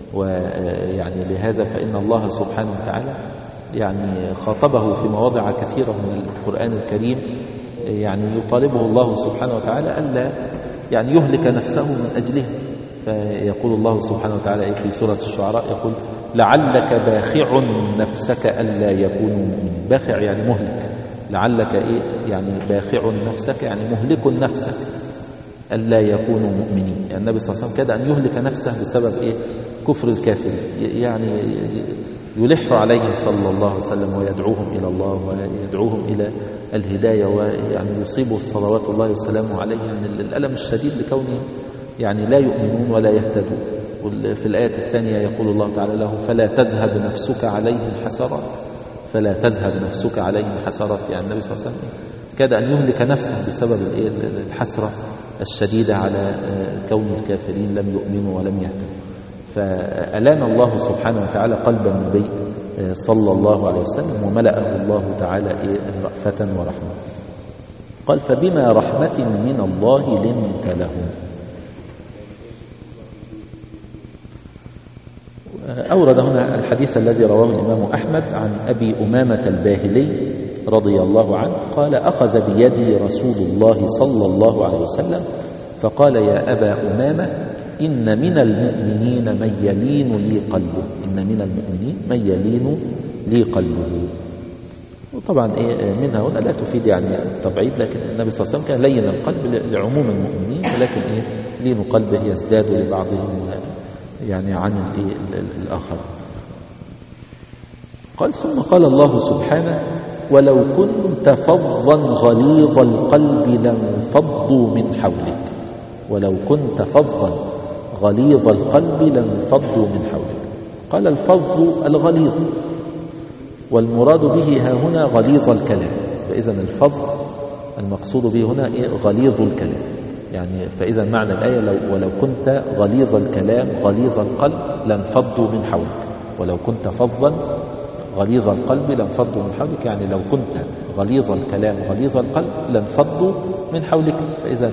ويعني لهذا فإن الله سبحانه وتعالى يعني خاطبه في مواضع كثيرة من القرآن الكريم، يعني يطالبه الله سبحانه وتعالى ألا يعني يهلك نفسه من أجله. فيقول الله سبحانه وتعالى في سورة الشعراء يقول لعلك باخع نفسك ألا يكونوا مؤمنين. باخع يعني مهلك، لعلك إيه يعني باخع نفسك يعني مهلك نفسك ألا يكونوا مؤمنين. يعني النبي صلى الله عليه وسلم كاد أن يهلك نفسه بسبب إيه كفر الكافر، يعني يلح عليهم صلى الله عليه وسلم ويدعوهم إلى الله ويدعوهم إلى الهداية، ويعني يصيبه صلوات الله وسلامه عليه يعني الألم الشديد لكونهم يعني لا يؤمنون ولا يهتدون. في الآية الثانية يقول الله تعالى له فلا تذهب نفسك عليهم حسرات، فلا تذهب نفسك عليهم حسرات. يعني النبي صلى الله عليه وسلم كاد أن يهلك نفسه بسبب الحسرة الشديدة على كون الكافرين لم يؤمنوا ولم يهتدوا. فألان الله سبحانه وتعالى قلب النبي صلى الله عليه وسلم وملأه الله تعالى رأفة ورحمة. قال فبما رحمة من الله لنت لهم. أورد هنا الحديث الذي رواه الإمام أحمد عن أبي أمامة الباهلي رضي الله عنه قال أخذ بيدي رسول الله صلى الله عليه وسلم فقال يا أبا أمامة إن من المؤمنين من يلين لي قلبه، إن من المؤمنين من يلين لي قلبه. وطبعا إيه منها هنا لا تفيد يعني التبعيد، لكن النبي صلى الله عليه وسلم كان لين القلب لعموم المؤمنين، ولكن إيه لين قلبه يزداد لبعضهم يعني عن الآخر. قال ثم قال الله سبحانه ولو كنت فظا غليظ القلب لانفضوا من حولك، ولو كنت فظا غليظ القلب لانفضوا من حولك. قال الفظ الغليظ، والمراد به ها هنا غليظ الكلام. فإذا الفظ المقصود به هنا إيه غليظ الكلام. يعني فإذا معنى الآية لو ولو كنت غليظ الكلام غليظ القلب لانفضوا من حولك، ولو كنت فظا غليظ القلب لانفضوا من حولك، يعني لو كنت غليظ الكلام غليظ القلب لانفضوا من حولك. فإذا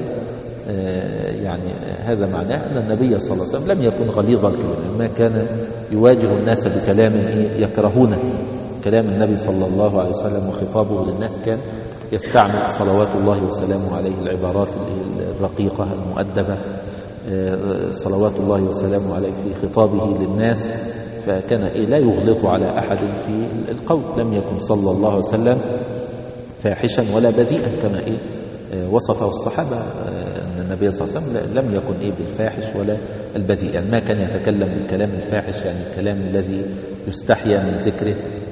يعني هذا معناه أن النبي صلى الله عليه وسلم لم يكن غليظ الكلام، ما كان يواجه الناس بكلام يكرهونه. كلام النبي صلى الله عليه وسلم وخطابه للناس كان يستعمل صلوات الله وسلامه عليه العبارات الرقيقة المؤدبة صلوات الله وسلامه عليه في خطابه للناس، فكان إيه لا يغلط على أحد في القول. لم يكن صلى الله عليه وسلم فاحشا ولا بذيئا كما إيه وصفه الصحابة أن النبي صلى الله عليه وسلم لم يكن إيه بالفاحش ولا البذيء، يعني ما كان يتكلم بالكلام الفاحش يعني الكلام الذي يستحيا من ذكره،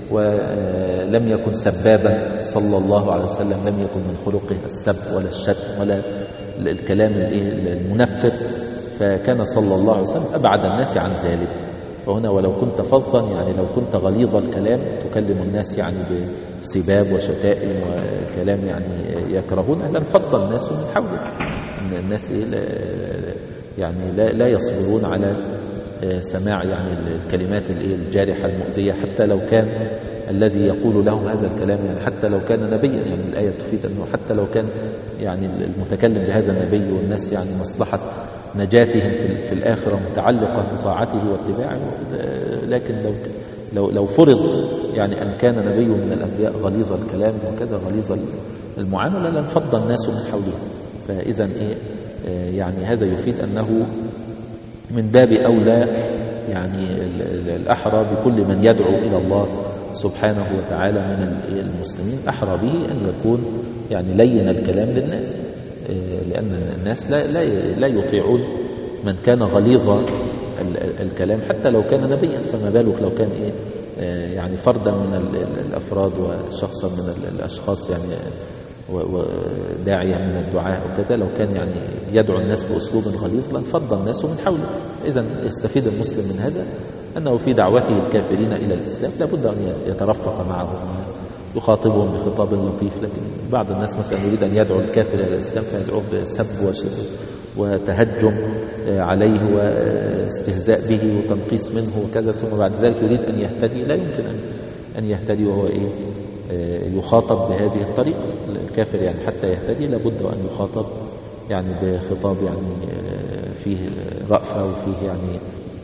ولم يكن سبابا صلى الله عليه وسلم، لم يكن من خلقه السب ولا الشتم ولا الكلام المنفر، فكان صلى الله عليه وسلم أبعد الناس عن ذلك. فهنا ولو كنت فظا يعني لو كنت غليظ الكلام تكلم الناس يعني بسباب وشتائم وكلام يعني يكرهون لانفض الناس من حولك. الناس إيه يعني لا, لا يصبرون على سماع يعني الكلمات الجارحة المؤذية، حتى لو كان الذي يقول لهم هذا الكلام يعني حتى لو كان نبيا. يعني الآية تفيد أنه حتى لو كان يعني المتكلم بهذا النبي والناس يعني مصلحة نجاتهم في الآخرة متعلقة بطاعته واتباعه، لكن لو لو لو فرض يعني أن كان نبي من الأنبياء غليظ الكلام وكذا غليظ المعاملة لانفض الناس من حوله. فإذا إيه يعني هذا يفيد أنه من باب أولى يعني الأحرى بكل من يدعو إلى الله سبحانه وتعالى من المسلمين أحرى به أن يكون يعني لين الكلام للناس، لأن الناس لا, لا, لا يطيعون من كان غليظ الكلام حتى لو كان نبيا، فما بالك لو كان إيه يعني فردا من الأفراد وشخصا من الأشخاص يعني وداعية من الدعاء وكذا، لو كان يعني يدعو الناس بأسلوب غليظ لانفض الناس من حوله. إذن يستفيد المسلم من هذا أنه في دعوته الكافرين إلى الإسلام لابد أن يترفق معهم يخاطبهم بخطاب لطيف، لكن بعض الناس مثلا يريد أن يدعو الكافر إلى الإسلام فيدعوه بسب وتهجم عليه واستهزاء به وتنقيص منه وكذا، ثم بعد ذلك يريد أن يهتدي، لا يمكن أن يهتدي وهو إيه يخاطب بهذه الطريقة. الكافر يعني حتى يهتدي لابد أن يخاطب يعني بخطاب يعني فيه رأفة وفيه يعني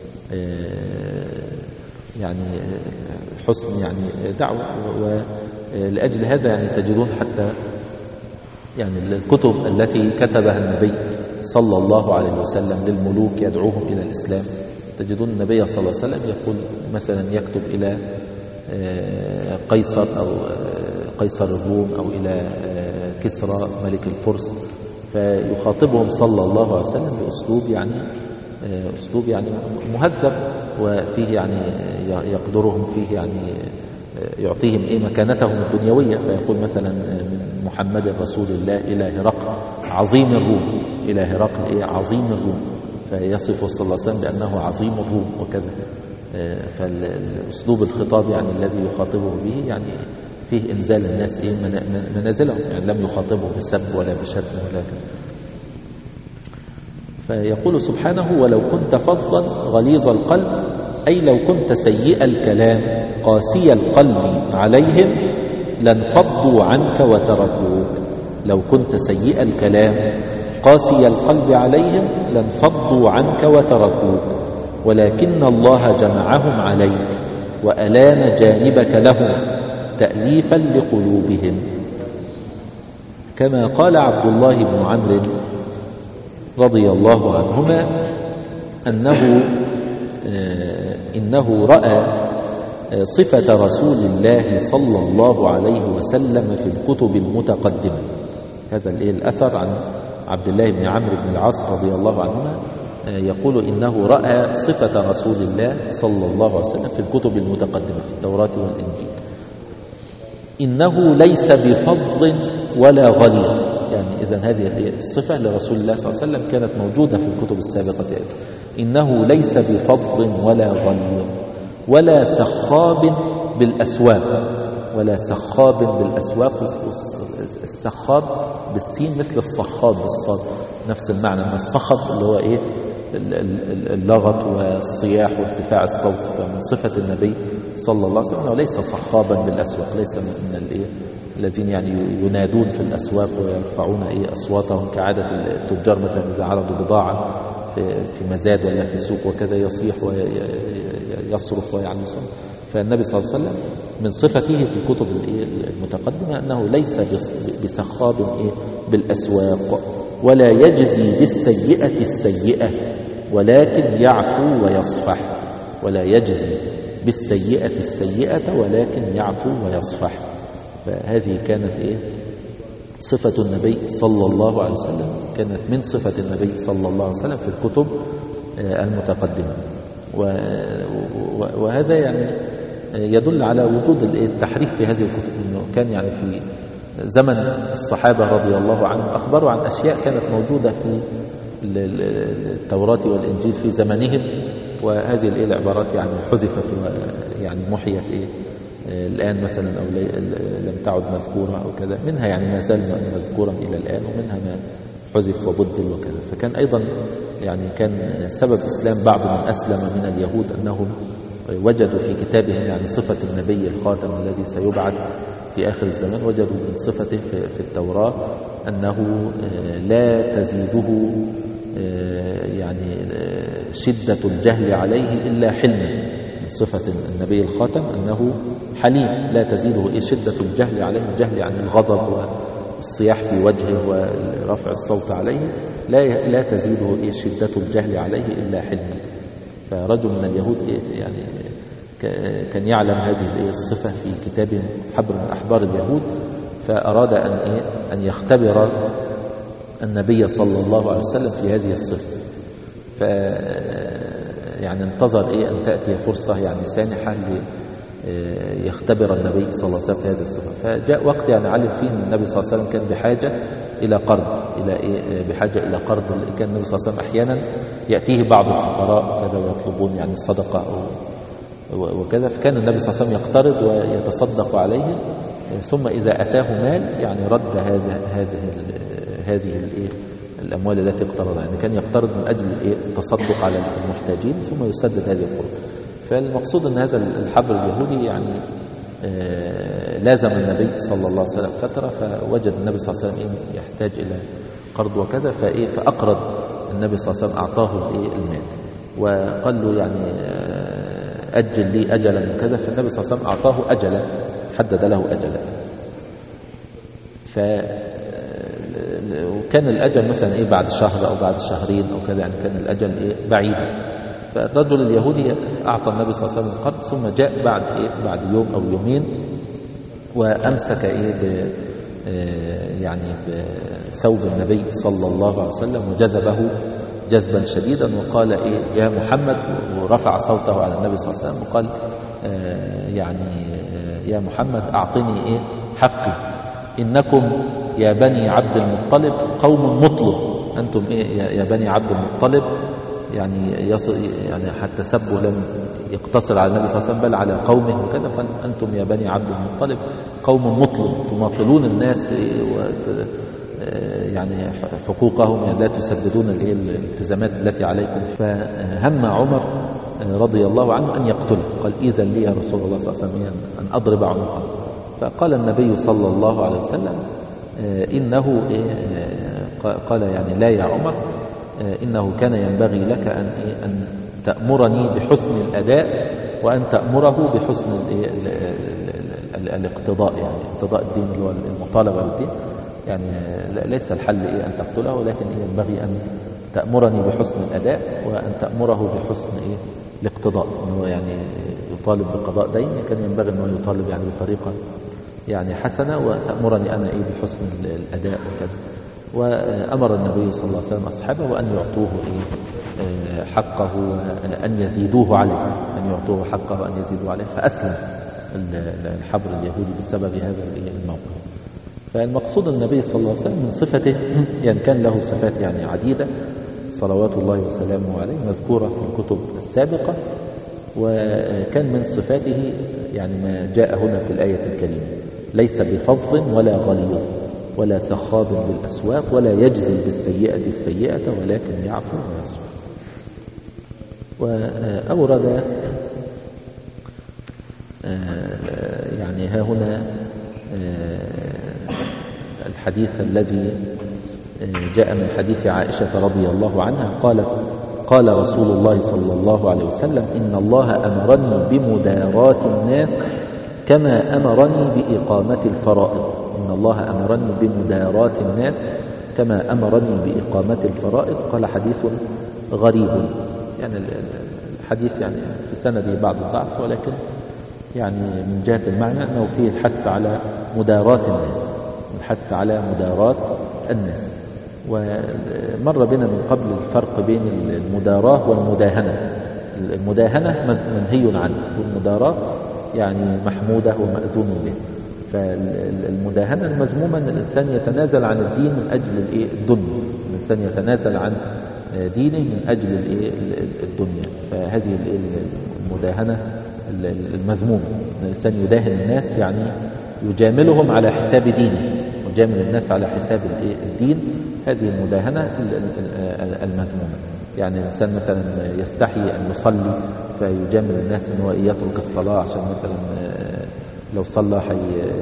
يعني حسن يعني دعوة. ولأجل هذا يعني تجدون حتى يعني الكتب التي كتبها النبي صلى الله عليه وسلم للملوك يدعوهم إلى الإسلام، تجدون النبي صلى الله عليه وسلم يقول مثلا يكتب إلى قيصر أو قيصر الروم أو إلى كسرى ملك الفرس، فيخاطبهم صلى الله عليه وسلم بأسلوب يعني أسلوب يعني مهذب وفيه يعني يقدرهم فيه يعني يعطيهم إيه مكانتهم الدنيوية. فيقول مثلا من محمد رسول الله إلى هرقل عظيم الروم، إلى هرقل إيه عظيم الروم، فيصفه صلى الله عليه وسلم بأنه عظيم الروم وكذا. فالأسلوب الخطاب يعني الذي يخاطبه به يعني فيه إنزال الناس إيه منازلهم، يعني لم يخاطبه بسب ولا بشتم ولا كذا. فيقول سبحانه ولو كنت فظا غليظ القلب، أي لو كنت سيء الكلام قاسي القلب عليهم لانفضوا عنك وتركوك. لو كنت سيء الكلام قاسي القلب عليهم لانفضوا عنك وتركوك، ولكن الله جمعهم عليك وألان جانبك لهم تأليفا لقلوبهم. كما قال عبد الله بن عمرو رضي الله عنهما أنه إنه رأى صفة رسول الله صلى الله عليه وسلم في الكتب المتقدمة. هذا الأثر عن عبد الله بن عمرو بن العاص رضي الله عنهما يقول إنه رأى صفة رسول الله صلى الله عليه وسلم في الكتب المتقدمة في التوراة والإنجيل، إنه ليس بفظ ولا غليظ. يعني إذن هذه الصفة لرسول الله صلى الله عليه وسلم كانت موجودة في الكتب السابقة. إنه ليس بفظ ولا غليظ ولا سخاب بالأسواق، ولا سخاب بالأسواق. السخاب بالسين مثل الصخاب بالصاد، نفس المعنى من الصخب اللي هو إيه اللغط والصياح وارتفاع الصوت. فمن صفة النبي صلى الله عليه وسلم أنه ليس صخابا بالأسواق، ليس من الإيه الذين يعني ينادون في الأسواق ويرفعون إيه أصواتهم كعادة التجار مثلا إذا عرضوا بضاعة في في مزاد ولا في سوق وكذا يصيح ويصرخ ويعني. فالنبي صلى الله عليه وسلم من صفته في الكتب المتقدمة أنه ليس بسخاب إيه بالأسواق، ولا يجزي بالسيئة السيئة ولكن يعفو ويصفح. ولا يجزي بالسيئة السيئة ولكن يعفو ويصفح. فهذه كانت إيه صفة النبي صلى الله عليه وسلم، كانت من صفة النبي صلى الله عليه وسلم في الكتب المتقدمة. وهذا يعني يدل على وجود التحريف في هذه الكتب، إنه كان يعني في زمن الصحابة رضي الله عنهم أخبروا عن أشياء كانت موجودة في التوراة والإنجيل في زمنهم، وهذه العبارات يعني حذفت ويعني محيت إيه الآن مثلا أو لم تعد مذكورة أو كذا. منها يعني ما زال مذكورا إلى الآن، ومنها ما حذف وبدل وكذا. فكان أيضا يعني كان سبب إسلام بعض من أسلم من اليهود أنهم وجدوا في كتابهم يعني صفة النبي الخاتم الذي سيبعث في آخر الزمان، وجدوا من صفته في التوراة أنه لا تزيده يعني شدة الجهل عليه إلا حلما. من صفة النبي الخاتم أنه حليم لا تزيده شدة الجهل عليه، الجهل يعني الغضب والصياح في وجهه ورفع الصوت عليه، لا لا تزيده شدة الجهل عليه إلا حلما. فرجل من اليهود يعني كان يعلم هذه الصفة في كتاب حبر من أحبار اليهود، فأراد أن أن يختبر النبي صلى الله عليه وسلم في هذه الصفة. ف يعني انتظر إيه أن تأتي فرصة يعني سانحة يختبر النبي صلى الله عليه وسلم في هذه الصفة. فجاء وقت يعني علم فيه أن النبي صلى الله عليه وسلم كان بحاجة إلى قرض، إلى إيه بحاجة إلى قرض. كان النبي صلى الله عليه وسلم أحيانا يأتيه بعض الفقراء كذا ويطلبون يعني الصدقة وكذا، فكان النبي صلى الله عليه وسلم يقترض ويتصدق عليه، ثم إذا أتاه مال يعني رد هذا هذه هذه الإيه الأموال التي اقترضها. يعني كان يقترض من أجل التصدق على المحتاجين ثم يسدد هذه القروض. فالمقصود أن هذا الحبر اليهودي يعني لازم النبي صلى الله عليه وسلم فترة، فوجد النبي صلى الله عليه وسلم يحتاج إلى قرض وكذا، فإيه فأقرض النبي صلى الله عليه وسلم، أعطاه المال وقال له يعني أجل لي أجلا وكذا. فالنبي صلى الله عليه وسلم أعطاه أجلا، حدد له أجلا. ف وكان الأجل مثلا إيه بعد شهر أو بعد شهرين أو كذا، يعني كان الأجل إيه بعيدا. فالرجل اليهودي أعطى النبي صلى الله عليه وسلم القرض، ثم جاء بعد إيه بعد يوم أو يومين وأمسك إيه ب يعني بثوب النبي صلى الله عليه وسلم وجذبه جذبا شديدا وقال إيه يا محمد، ورفع صوته على النبي صلى الله عليه وسلم وقال يعني يا محمد أعطني إيه حقي، إنكم يا بني عبد المطلب قوم مطلب. أنتم إيه يا بني عبد المطلب، يعني يصل يعني حتى سبه لم يقتصر على النبي صلى الله عليه وسلم بل على قومه وكذا. فأنتم يا بني عبد المطلب قوم مطلب، تماطلون الناس يعني حقوقهم، يعني لا تسددون الالتزامات التي عليكم. فهم عمر رضي الله عنه أن يقتله، قال إذن لي يا رسول الله صلى الله عليه وسلم أن أضرب عنقه. فقال النبي صلى الله عليه وسلم إنه قال يعني لا يا عمر، إنه كان ينبغي لك أن أن تأمرني بحسن الأداء وأن تأمره بحسن الاقتضاء، يعني اقتضاء الدين اللي هو المطالبة بالدين. يعني ليس الحل إيه أن تقتله، ولكن ينبغي أن تأمرني بحسن الأداء وأن تأمره بحسن إيه الاقتضاء، إنه يعني يطالب بقضاء دين، كان ينبغي أنه يطالب يعني بطريقة يعني حسنة، وتأمرني أنا إيه بحسن الأداء وكذا. وأمر النبي صلى الله عليه وسلم أصحابه أن يعطوه إيه حقه وأن يزيدوه عليه، أن يعطوه حقه وأن يزيدوه عليه. فأسلم الحبر اليهودي بسبب هذا الموقف. فالمقصود النبي صلى الله عليه وسلم من صفته، يعني كان له صفات يعني عديدة صلوات الله وسلامه عليه مذكورة في الكتب السابقة، وكان من صفاته يعني ما جاء هنا في الآية الكريمة: ليس بفظ ولا غليظ ولا سخاب بالأسواق ولا يجزي بالسيئة السيئة ولكن يعفو ويصفح. وأورد يعني ها هنا الحديث الذي جاء من حديث عائشة رضي الله عنها قالت: قال رسول الله صلى الله عليه وسلم: إن الله أمرني بمداراة الناس كما أمرني بإقامة الفرائض. إن الله أمرني بمداراة الناس كما أمرني بإقامة الفرائض. قال: حديث غريب، يعني الحديث يعني في سنده بعض الضعف، ولكن يعني من جهة المعنى أنه فيه الحث على مداراة الناس، الحث على مداراة الناس. ومر بنا من قبل الفرق بين المداراة والمداهنة. المداهنة منهي عنه، والمداراة يعني محمودة ومأذون به. فالمداهنة المذمومة أن الإنسان يتنازل عن الدين من أجل الدنيا، الإنسان يتنازل عن دينه من أجل الدنيا. فهذه المداهنة المذمومة، الإنسان يداهن الناس يعني يجاملهم على حساب دينه، يجامل الناس على حساب الدين. هذه المداهنة المذمومة. يعني الإنسان مثلا يستحي أن يصلي فيجامل الناس أنه يترك الصلاة عشان مثلا لو صلى حي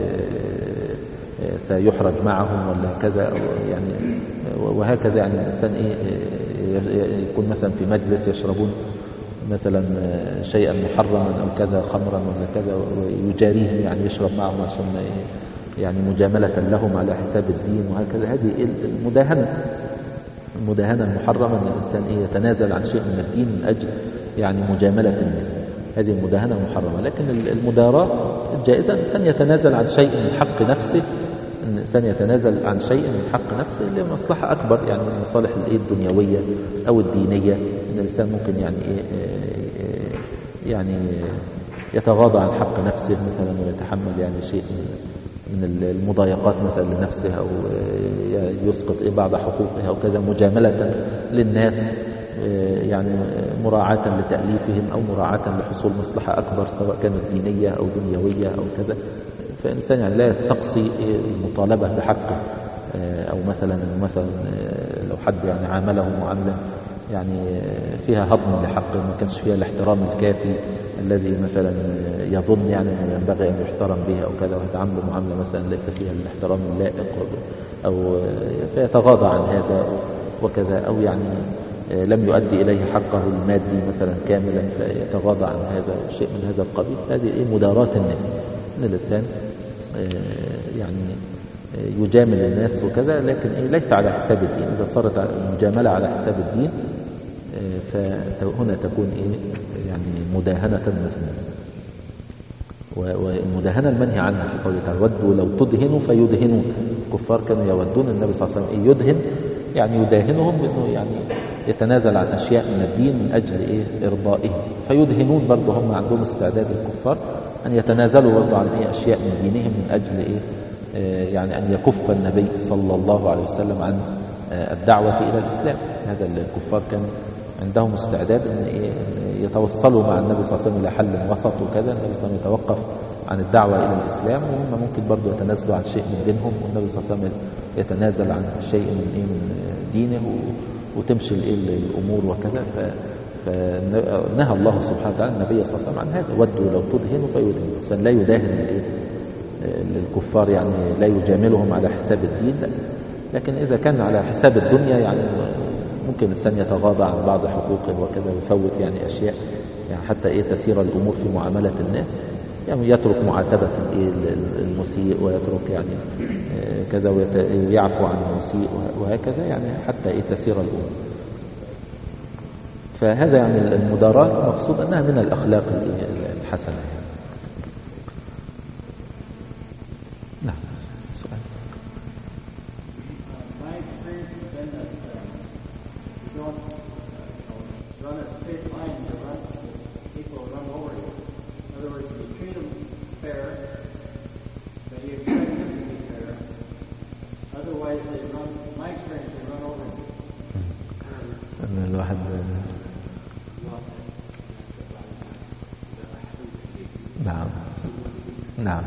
سيحرج معهم ولا كذا، يعني وهكذا. يعني الإنسان إيه يكون مثلا في مجلس يشربون مثلا شيئا محرما أو كذا، خمرا ولا كذا، ويجاريهم يعني يشرب معهم عشان يعني مجاملة لهم على حساب الدين وهكذا. هذه المداهنة، المداهنة المحرمة أن الإنسان إيه يتنازل عن شيء من الدين من أجل يعني مجاملة الناس. هذه المداهنة محرمة. لكن المداراة الجائزة الإنسان يتنازل عن شيء من حق نفسه، الإنسان يتنازل عن شيء من حق نفسه لمصلحة أكبر، يعني من المصالح الدنيوية أو الدينية. إن الإنسان ممكن يعني إيه يعني يتغاضى عن حق نفسه مثلا ويتحمل يعني شيء من المضايقات مثلا لنفسه، أو يسقط إيه بعض حقوقها أو كذا مجاملة للناس، يعني مراعاة لتأليفهم أو مراعاة لحصول مصلحة أكبر سواء كانت دينية أو دنيوية أو كذا. فإنسان يعني لا يستقصي المطالبة بحقه، أو مثلا مثلا لو حد يعني عامله معاملة يعني فيها هضم لحقه، ما كانش فيها الاحترام الكافي الذي مثلا يظن يعني أنه ينبغي أن يحترم به أو كذا، ويتعامل معاملة مثلا ليس فيها الاحترام اللائق، أو فيتغاضى عن هذا وكذا، أو يعني لم يؤدي إليه حقه المادي مثلا كاملا فيتغاضى عن هذا شيء من هذا القبيل. هذه إيه مداراة الناس، إن الإنسان يعني يجامل الناس وكذا، لكن إيه ليس على حساب الدين. إذا صارت المجاملة على حساب الدين فهنا تكون إيه يعني مداهنة مذمومة. والمداهنة المنهي عنها في قوله تعالى ودوا لو تدهنوا فيدهنون. الكفار كانوا يودون النبي صلى الله عليه وسلم يدهن، يعني يداهنهم بأنه يعني يتنازل عن أشياء من الدين من أجل إيه إرضائهم، فيدهنون برضه هم عندهم استعداد الكفار أن يتنازلوا برضه عن إيه أشياء من دينهم من أجل إيه يعني أن يكف النبي صلى الله عليه وسلم عن الدعوة إلى الإسلام. هذا الكفار كان عندهم استعداد أن إيه يتوصلوا مع النبي صلى الله عليه وسلم إلى حل وسط وكذا، النبي صلى الله عليه وسلم يتوقف عن الدعوة إلى الإسلام، وهم ممكن برضه يتنازلوا عن شيء من دينهم، والنبي صلى الله عليه وسلم يتنازل عن شيء من إيه من دينه وتمشي الأمور وكذا. فنهى الله سبحانه وتعالى النبي صلى الله عليه وسلم عن هذا، ودوا لو تدهنوا فيدهنوا. الإنسان لا يداهن للكفار، يعني لا يجاملهم على حساب الدين، لا. لكن إذا كان على حساب الدنيا يعني ممكن الإنسان يتغاضى عن بعض حقوقه وكذا ويفوت يعني أشياء يعني حتى إيه تسير الأمور في معاملة الناس، يعني يترك معاتبة المسيء ويترك يعني كذا ويعفو عن المسيء وهكذا، يعني حتى إيه تسير الأمور. فهذا يعني المداراة مقصود أنها من الأخلاق الحسنة. نعم. سؤال. أن الواحد نعم نعم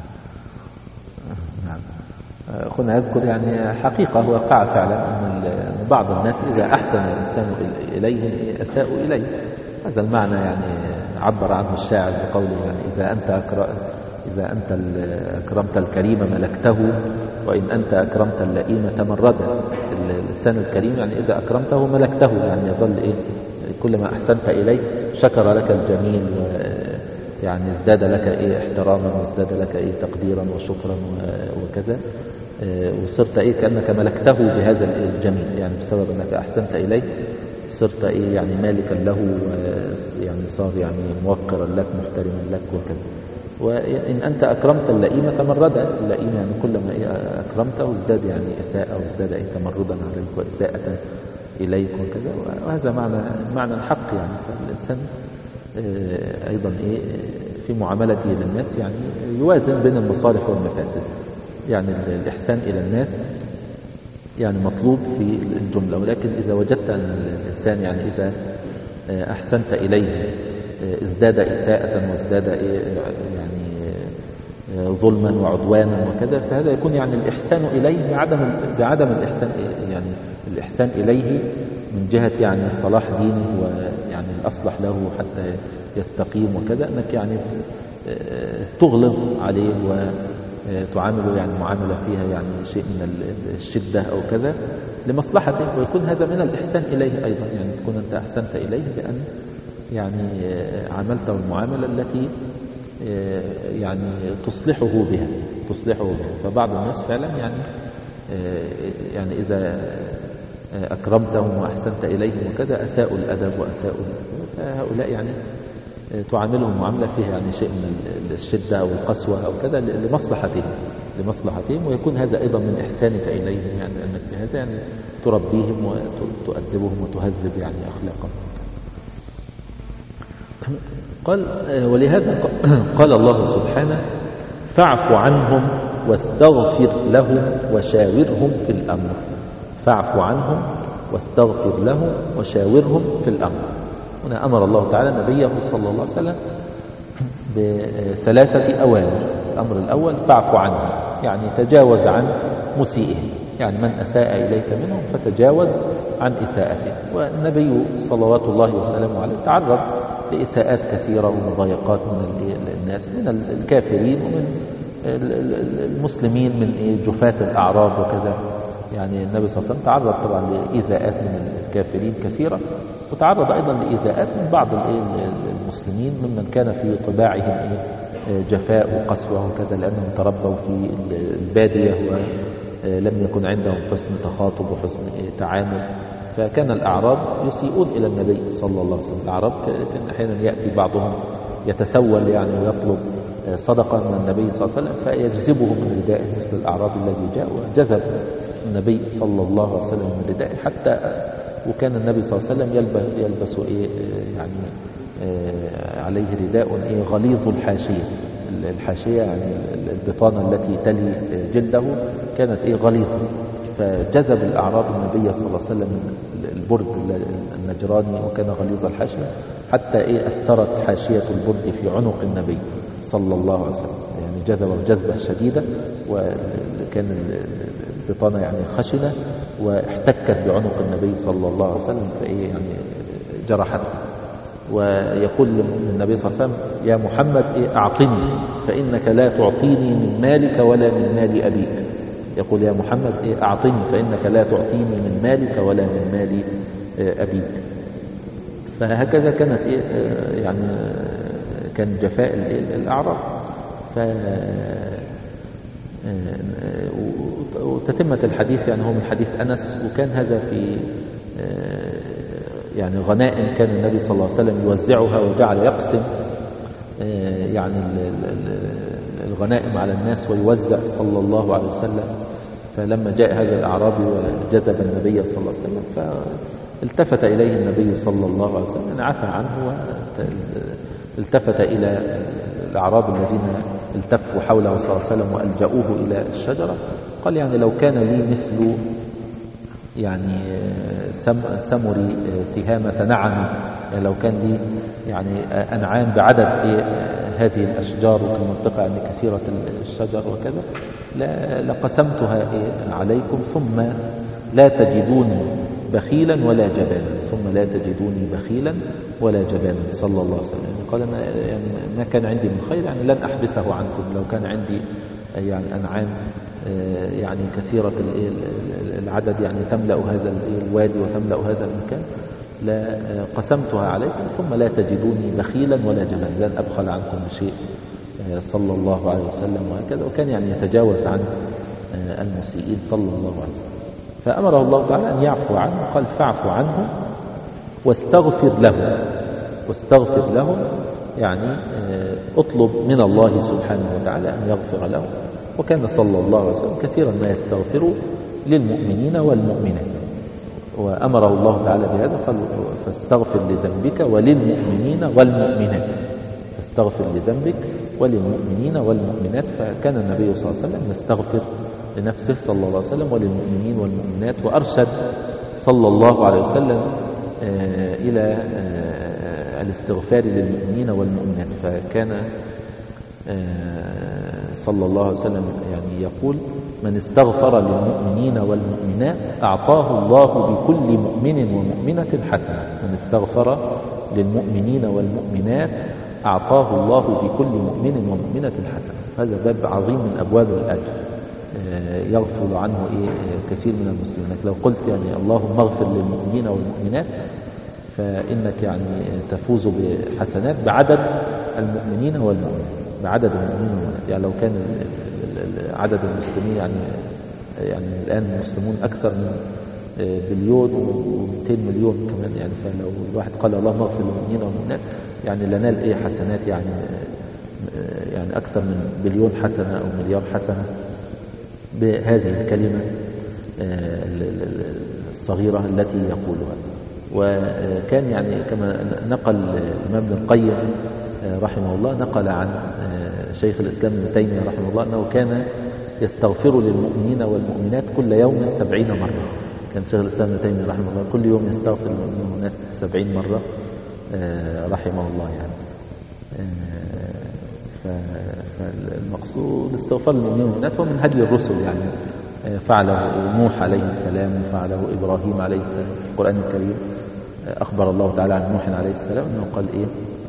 نعم أخونا يذكر يعني حقيقة وقع فعلا أن بعض الناس إذا أحسن الإنسان إليه أساءوا إليه. هذا المعنى يعني عبر عنه الشاعر بقوله يعني إذا أنت أكرم إذا أنت أكرمت الكريم ملكته، وإن أنت أكرمت اللئيم تمردا. الإنسان الكريم يعني إذا أكرمته ملكته، يعني يظل إيه كلما أحسنت إليه شكر لك الجميل، يعني ازداد لك إيه احتراما، وازداد لك إيه تقديرا وشكرا وكذا، وصرت إيه كأنك ملكته بهذا الجميل، يعني بسبب أنك أحسنت إليه صرت إيه يعني مالكا له، يعني صار يعني موقرا لك محترما لك وكذا. وإن أنت أكرمت اللئيم تمردا، اللئيم يعني كلما إيه أكرمته ازداد يعني إساءة، وازداد إيه تمردا عليك وإساءة إليك وكذا. وهذا معنى معنى الحق يعني. فالإنسان أيضا إيه في معاملته للناس يعني يوازن بين المصالح والمفاسد. يعني الإحسان إلى الناس يعني مطلوب في الجملة، ولكن إذا وجدت أن الإنسان يعني إذا أحسنت إليه ازداد إساءة وازداد يعني ظلما وعدوانا وكذا، فهذا يكون يعني الإحسان إليه بعدم بعدم الإحسان يعني الإحسان إليه من جهة يعني صلاح دينه ويعني الأصلح له حتى يستقيم وكذا، أنك يعني تغلظ عليه وتعامله يعني معاملة فيها يعني شيء من الشدة أو كذا لمصلحته، ويكون هذا من الإحسان إليه أيضا. يعني تكون أنت أحسنت إليه بأن يعني عاملته المعاملة التي يعني تصلحه بها تصلحه بها. فبعض الناس فعلا يعني يعني إذا أكرمتهم وأحسنت إليهم وكذا أساءوا الأدب وأساءوا، فهؤلاء يعني تعاملهم معاملة فيها يعني شيء من الشدة أو القسوة أو كذا لمصلحتهم لمصلحتهم ويكون هذا أيضا من إحسانك إليهم، يعني أنك بهذا يعني تربيهم وتؤدبهم وتهذب يعني أخلاقهم. قال ولهذا قال الله سبحانه فاعف عنهم واستغفر لهم وشاورهم في الأمر. فاعف عنهم واستغفر لهم وشاورهم في الأمر. هنا أمر الله تعالى نبيه صلى الله عليه وسلم بثلاثة أوامر. الأمر الأول فاعف عنهم، يعني تجاوز عن مسيئهم، يعني من أساء إليك منهم فتجاوز عن إساءته. والنبي صلوات الله وسلامه عليه تعرض لإساءات كثيرة ومضايقات من الناس، من الكافرين ومن المسلمين، من جفاة الأعراب وكذا. يعني النبي صلى الله عليه وسلم تعرض طبعا لإيذاءات من الكافرين كثيرة، وتعرض أيضا لإيذاءات من بعض المسلمين ممن كان في طباعهم جفاء وقسوة وكذا، لأنهم تربوا في البادية ولم يكن عندهم حسن تخاطب وحسن تعامل، فكان الأعراب يسيئون إلى النبي صلى الله عليه وسلم. الأعراب كان أحيانا يأتي بعضهم يتسول يعني ويطلب صدقة من النبي صلى الله عليه وسلم فيجذبه من ردائه مثل الأعراب الذي جاء وجذب النبي صلى الله عليه وسلم من ردائه، حتى وكان النبي صلى الله عليه وسلم يلبس, يلبس إيه يعني آه عليه رداء إيه غليظ الحاشية. الحاشية يعني البطانة التي تلي جلده كانت إيه غليظة، فجذب الأعراب النبي صلى الله عليه وسلم البرد النجراني وكان غليظ الحاشية، حتى إيه أثرت حاشية البرد في عنق النبي صلى الله عليه وسلم، يعني جذب جذبة شديدة، وكان البطانة يعني خشنة واحتكت بعنق النبي صلى الله عليه وسلم فإيه يعني جرحته. ويقول النبي صلى الله عليه وسلم يا محمد إيه أعطني فإنك لا تعطيني من مالك ولا من مال أبيك. يقول يا محمد إيه أعطني فإنك لا تعطيني من مالك ولا من مال أبيك. فهكذا كانت إيه يعني كان جفاء الأعراب. ف وتتمة الحديث يعني هو من حديث أنس، وكان هذا في يعني غنائم كان النبي صلى الله عليه وسلم يوزعها وجعل يقسم يعني الغنائم على الناس ويوزع صلى الله عليه وسلم. فلما جاء هذا الأعرابي وجذب النبي صلى الله عليه وسلم فالتفت إليه النبي صلى الله عليه وسلم عفى عنه، والتفت إلى الأعراب الذين التفوا حوله صلى الله عليه وسلم وألجأوه إلى الشجرة. قال يعني لو كان لي مثل يعني سم سمري تهامة نعم، يعني لو كان لي يعني أنعام بعدد هذه الأشجار وكالمنطقة يعني كثيرة الشجر وكذا لقسمتها عليكم ثم لا تجدوني بخيلا ولا جبانا، ثم لا تجدوني بخيلا ولا جبانا صلى الله عليه وسلم. يعني قال أنا يعني ما كان عندي من خير يعني لن أحبسه عنكم، لو كان عندي يعني أنعام يعني كثيرة العدد يعني تملأ هذا الوادي وتملأ هذا المكان لا قسمتها عليكم ثم لا تجدوني بخيلا ولا جبانا، لن أبخل عنكم بشيء صلى الله عليه وسلم وهكذا. وكان يعني يتجاوز عن المسيئين صلى الله عليه وسلم. فأمره الله تعالى أن يعفو عنه، قال فاعف عنهم واستغفر لهم. واستغفر لهم يعني اطلب من الله سبحانه وتعالى أن يغفر لهم. وكان صلى الله عليه وسلم كثيرا ما يستغفر للمؤمنين والمؤمنات، وأمره الله تعالى بهذا قال فاستغفر لذنبك وللمؤمنين والمؤمنات. فاستغفر لذنبك وللمؤمنين والمؤمنات. فكان النبي صلى الله عليه وسلم يستغفر لنفسه صلى الله عليه وسلم وللمؤمنين والمؤمنات، وأرشد صلى الله عليه وسلم إلى الاستغفار للمؤمنين والمؤمنات. فكان صلى الله عليه وسلم يعني يقول من استغفر للمؤمنين والمؤمنات أعطاه الله بكل مؤمن ومؤمنة حسنة. من استغفر للمؤمنين والمؤمنات أعطاه الله بكل مؤمن ومؤمنة حسنة. هذا باب عظيم من أبواب الأجر يغفل عنه إيه كثير من المسلمين. لو قلت يعني اللهم اغفر للمؤمنين والمؤمنات فإنك يعني تفوز بحسنات بعدد المؤمنين والمؤمنات، بعدد المؤمنين والمؤمنات. يعني لو كان عدد المسلمين يعني يعني الآن المسلمون أكثر من بليون ومئتين مليون كمان يعني. فلو الواحد قال اللهم اغفر للمؤمنين والمؤمنات يعني لنال ايه حسنات يعني يعني اكثر من بليون حسنه او مليار حسنه بهذه الكلمه الصغيره التي يقولها. وكان يعني كما نقل الامام ابن القيم رحمه الله، نقل عن شيخ الاسلام ابن تيميه رحمه الله انه كان يستغفر للمؤمنين والمؤمنات كل يوم سبعين مرة. كان شيخ الإسلام ابن تيمية رحمه الله كل يوم يستغفر للمؤمنين والمؤمنات سبعين مرة رحمه الله يعني. فالمقصود استغفار للمؤمنين والمؤمنات هو من هدي الرسل يعني. فعله نوح عليه السلام، فعله إبراهيم عليه السلام. في القرآن الكريم أخبر الله تعالى عن نوح عليه السلام أنه قال إيه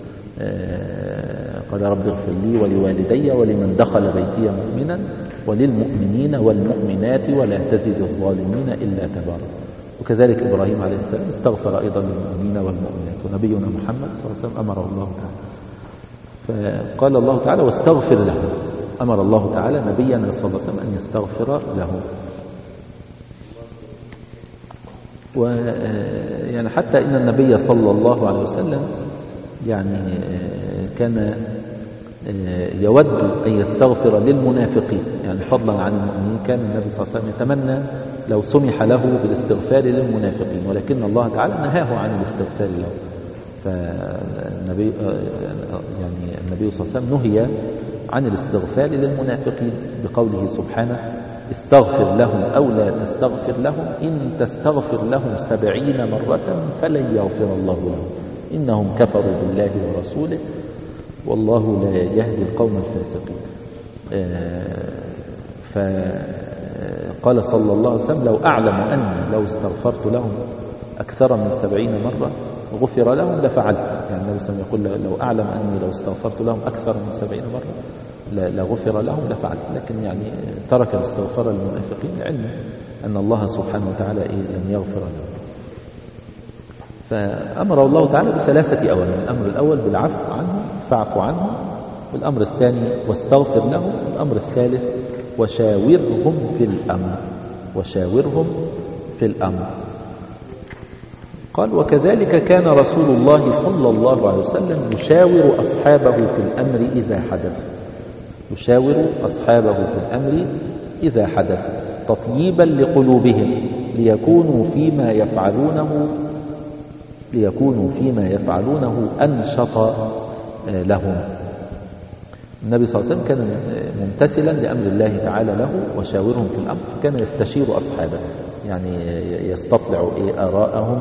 قال رب اغفر لي ولوالدي ولمن دخل بيتي مؤمنا وللمؤمنين والمؤمنات ولا تزد الظالمين إلا تبارا. وكذلك إبراهيم عليه السلام استغفر أيضا للمؤمنين والمؤمنات. ونبينا محمد صلى الله عليه وسلم أمره الله تعالى، فقال الله تعالى واستغفر له. أمر الله تعالى نبينا صلى الله عليه وسلم أن يستغفر له. ويعني حتى إن النبي صلى الله عليه وسلم يعني كان يود أن يستغفر للمنافقين يعني فضلا عن المؤمنين. كان النبي صلى الله عليه وسلم يتمنى لو سمح له بالاستغفار للمنافقين، ولكن الله تعالى نهاه عن الاستغفار له. فالنبي يعني النبي صلى الله عليه وسلم نهي عن الاستغفار للمنافقين بقوله سبحانه استغفر لهم أو لا تستغفر لهم إن تستغفر لهم سبعين مرة فلن يغفر الله لهم إنهم كفروا بالله ورسوله والله لا يهدي القوم الفاسقين. فقال صلى الله عليه وسلم لو أعلم أني لو استغفرت لهم أكثر من سبعين مرة غفر لهم لفعلت. يعني النبي صلى الله عليه وسلم يقول لو أعلم أني لو استغفرت لهم أكثر من سبعين مرة لغفر لهم لفعلت. لكن يعني ترك الاستغفار للمنافقين لعلم أن الله سبحانه وتعالى لم يغفر لهم. فأمر الله تعالى بثلاثة أوامر. الأمر الأول بالعفو عنهم فاعف عنهم، والأمر الثاني واستغفر لهم، والأمر الثالث وشاورهم في الأمر وشاورهم في الأمر. قال وكذلك كان رسول الله صلى الله عليه وسلم يشاور أصحابه في الأمر إذا حدث يشاور أصحابه في الأمر إذا حدث تطييبا لقلوبهم ليكونوا فيما يفعلونه ليكونوا فيما يفعلونه أنشط لهم. النبي صلى الله عليه وسلم كان ممتثلا لأمر الله تعالى له وشاورهم في الأمر، كان يستشير أصحابه يعني يستطلع آراءهم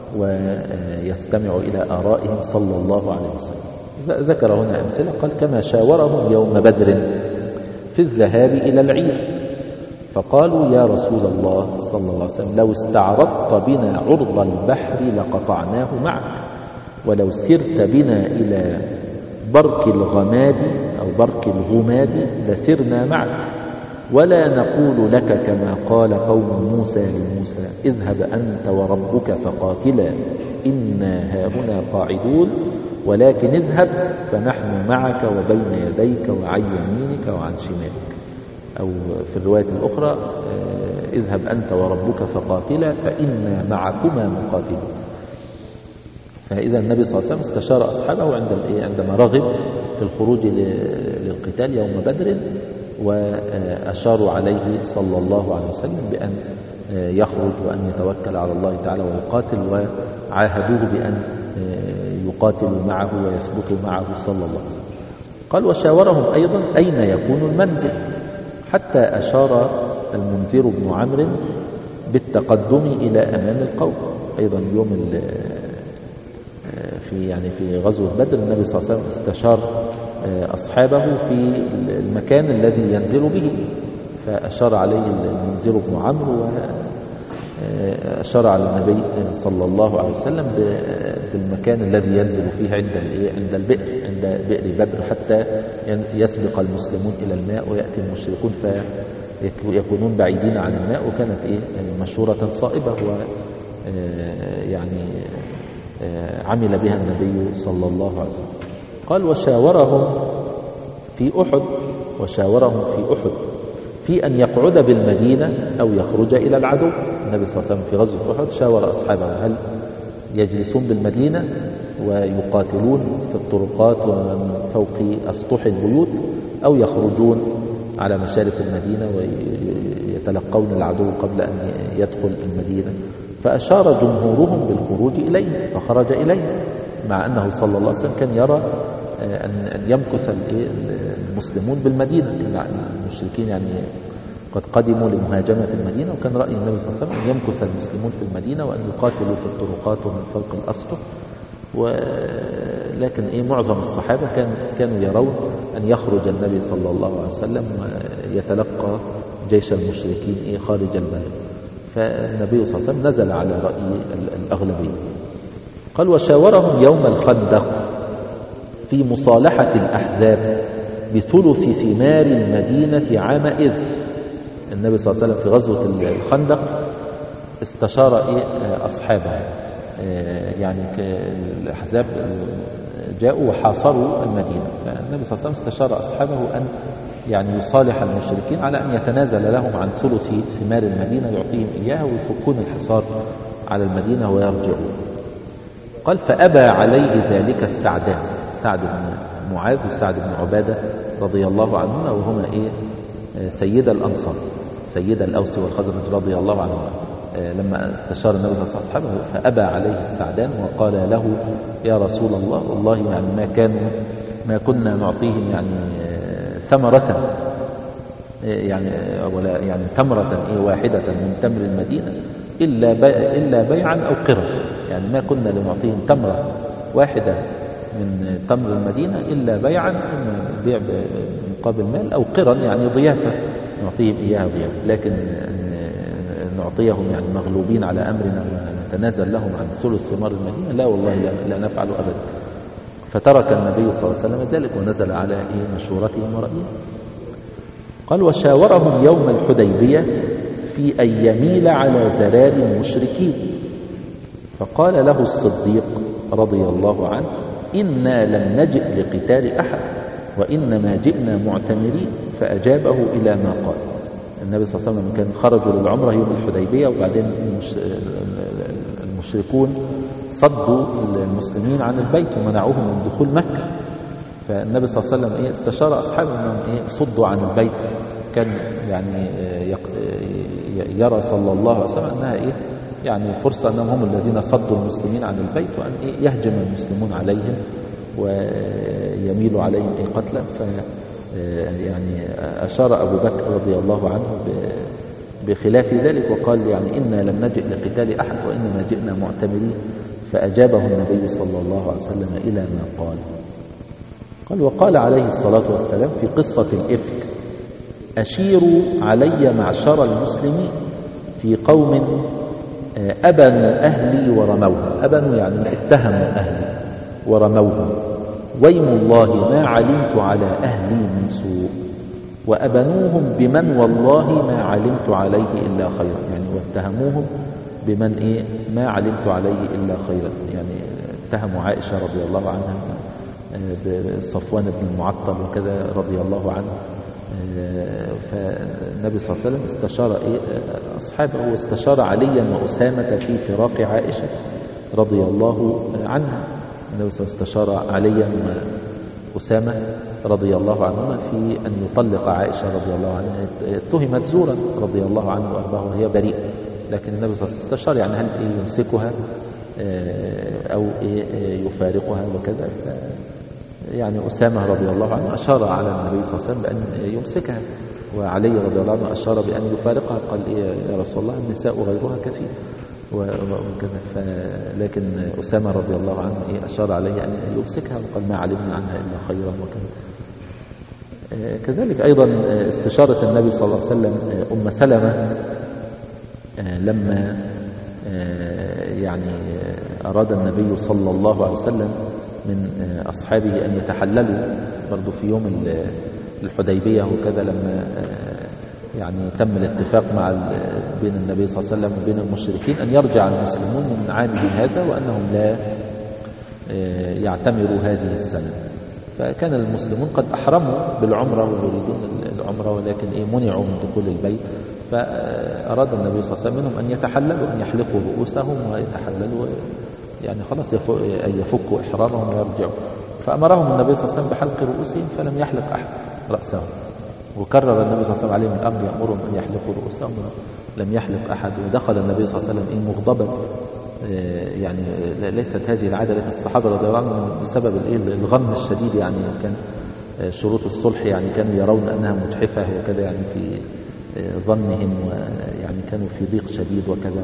ويستمع إلى آرائهم صلى الله عليه وسلم. ذكر هنا أمثلة قال كما شاورهم يوم بدر في الذهاب إلى العير فقالوا يا رسول الله صلى الله عليه وسلم لو استعرضت بنا عرض البحر لقطعناه معك ولو سرت بنا إلى برك الغماد أو برك الغماد لسرنا معك ولا نقول لك كما قال قوم موسى لموسى اذهب أنت وربك فقاتلا إنا هاهنا قاعدون ولكن اذهب فنحن معك وبين يديك وعن يمينك وعن شمالك. أو في الرواية الأخرى اذهب أنت وربك فقاتلا فإنا معكما مقاتلون. فإذا النبي صلى الله عليه وسلم استشار أصحابه عند عندما رغب في الخروج للقتال يوم بدر وأشاروا عليه صلى الله عليه وسلم بأن يخرج وأن يتوكل على الله تعالى ويقاتل، وعاهدوه بأن يقاتلوا معه ويثبتوا معه صلى الله عليه وسلم. قال وشاورهم أيضا أين يكون المنزل حتى أشار المنذر بن عمرو بالتقدم إلى أمام القوم. أيضا يوم في يعني في غزوة بدر النبي صلى الله عليه وسلم استشار أصحابه في المكان الذي ينزل به، فأشار عليه المنذر بن عمرو وأشار على النبي صلى الله عليه وسلم بالمكان الذي ينزل فيه عند عند البئر عند بئر بدر حتى يسبق المسلمون إلى الماء ويأتي المشركون فيكونون بعيدين عن الماء. وكانت إيه مشهورة صائبة ويعني عمل بها النبي صلى الله عليه وسلم. قال وشاورهم في أحد وشاورهم في أحد في أن يقعد بالمدينة أو يخرج إلى العدو. النبي صلى الله عليه وسلم في غزوة أحد شاور أصحابه هل يجلسون بالمدينة ويقاتلون في الطرقات ومن فوق أسطح البيوت، أو يخرجون على مشارف المدينة ويتلقون العدو قبل أن يدخل المدينة. فأشار جمهورهم بالخروج إليه فخرج إليه، مع أنه صلى الله عليه وسلم كان يرى أن يمكث المسلمون بالمدينة. المشركين يعني قد قدموا لمهاجمة المدينة، وكان رأي النبي صلى الله عليه وسلم أن يمكث المسلمون في المدينة وأن يقاتلوا في الطرقات ومن فوق الأسطح. ولكن إيه معظم الصحابة كان كانوا يرون أن يخرج النبي صلى الله عليه وسلم ويتلقى جيش المشركين إيه خارج البلد. فالنبي صلى الله عليه وسلم نزل على رأي الأغلبية. قال وشاورهم يوم الخندق في مصالحة الأحزاب بثلث ثمار المدينة عام إذ. النبي صلى الله عليه وسلم في غزوة الخندق استشار إيه أصحابه، يعني الأحزاب جاءوا وحاصروا المدينة، فالنبي صلى الله عليه وسلم استشار أصحابه أن يعني يصالح المشركين على أن يتنازل لهم عن ثلث ثمار المدينة يعطيهم إياها ويفكون الحصار على المدينة ويرجعون. قال فأبى عليه ذلك السعدان، سعد بن معاذ وسعد بن عبادة رضي الله عنهما، وهما إيه سيد الأنصار سيد الأوس والخزرج رضي الله عنهما. لما استشار النبي صلى الله عليه وسلم فأبى عليه السعدان وقال له يا رسول الله والله يعني ما كانوا ما كنا نعطيهم يعني ثمرة يعني ولا يعني تمرة واحدة من تمر المدينة إلا إلا بيعا أو قرا، يعني ما كنا لنعطيهم تمرة واحدة من تمر المدينة إلا بيعا، إما بيع مقابل مال أو قرا يعني ضيافة نعطيهم إياها ضيافة، لكن نعطيهم يعني مغلوبين على أمرنا ونتنازل لهم عن ثلث ثمار المدينة لا والله لا نفعل أبدا. فترك النبي صلى الله عليه وسلم ذلك ونزل على إيه مشورتهم ورأيهم. قال وشاورهم يوم الحديبية في أن يميل على ذرار المشركين، فقال له الصديق رضي الله عنه إنا لم نجئ لقتال أحد وإنما جئنا معتمرين، فأجابه إلى ما قال. النبي صلى الله عليه وسلم كان خرجوا للعمرة يوم الحديبية، وبعدين المشركون صدوا المسلمين عن البيت ومنعوهم من دخول مكة، فالنبي صلى الله عليه وسلم إيه استشار أصحابه أنهم إيه صدوا عن البيت. كان يعني يرى صلى الله عليه وسلم أنها إيه يعني فرصة أنهم هم الذين صدوا المسلمين عن البيت، وأن إيه يهجم المسلمون عليهم ويميلوا عليهم إيه قتلا. ف يعني أشار أبو بكر رضي الله عنه بخلاف ذلك وقال يعني إنا لم نجئ لقتال أحد وإنما جئنا معتمرين، فأجابه النبي صلى الله عليه وسلم إلى ما قال. قال وقال عليه الصلاة والسلام في قصة الإفك أشيروا علي معشر المسلمين في قوم أبنوا أهلي ورموهم، أبنوا يعني اتهموا أهلي ورموهم، ويم الله ما علمت على أهلي من سوء، وأبنوهم بمن والله ما علمت عليه إلا خيرا، يعني واتهموهم بمن إيه ما علمت عليه إلا خيرا، يعني اتهموا عائشة رضي الله عنها بصفوان بن المعطل وكذا رضي الله عنه. فالنبي صلى الله عليه وسلم استشار إيه أصحابه، واستشار عليا وأسامة في فراق عائشة رضي الله عنها. النبي صلى الله عليه وسلم استشار عليا وأسامة رضي الله عنهما في أن يطلق عائشة رضي الله عنها، اتهمت زورا رضي الله عنه وأرضاه وهي بريئة، لكن النبي صلى الله عليه وسلم استشار يعني هل إيه يمسكها أو إيه يفارقها وكذا. يعني أسامة رضي الله عنه أشار على النبي صلى الله عليه وسلم بأن يمسكها، وعلي رضي الله عنه أشار بأن يفارقها، قال إيه يا رسول الله النساء غيرها كثير وكذا. لكن أسامة رضي الله عنه إيه أشار عليه أن يمسكها وقال ما علمنا عنها إلا خيرا وكذا. كذلك أيضا استشارة النبي صلى الله عليه وسلم أم سلمة لما يعني أراد النبي صلى الله عليه وسلم من أصحابه أن يتحللوا برضو في يوم الحديبية وكذا، لما يعني تم الاتفاق مع بين النبي صلى الله عليه وسلم وبين المشركين أن يرجع المسلمون من عامهم هذا وأنهم لا يعتمروا هذه السنة. فكان المسلمون قد أحرموا بالعمرة ويريدون العمرة، ولكن إيه منعوا من دخول البيت. فأراد النبي صلى الله عليه وسلم منهم أن يتحللوا، أن يحلقوا رؤوسهم ويتحللوا، يعني خلاص أن يفكوا إحرامهم ويرجعوا. فأمرهم النبي صلى الله عليه وسلم بحلق رؤوسهم فلم يحلق أحد رأسهم، وكرر النبي صلى الله عليه وسلم عليهم الأمر يأمرهم أن يحلقوا رؤوسهم ولم يحلق أحد. ودخل النبي صلى الله عليه وسلم إيه مغضبا، يعني ليست هذه العادة لكن الصحابة رضي الله عنهم بسبب الغم الشديد، يعني كان شروط الصلح يعني كانوا يرون أنها مجحفة وكذا، يعني في ظنهم، ويعني كانوا في ضيق شديد وكذا.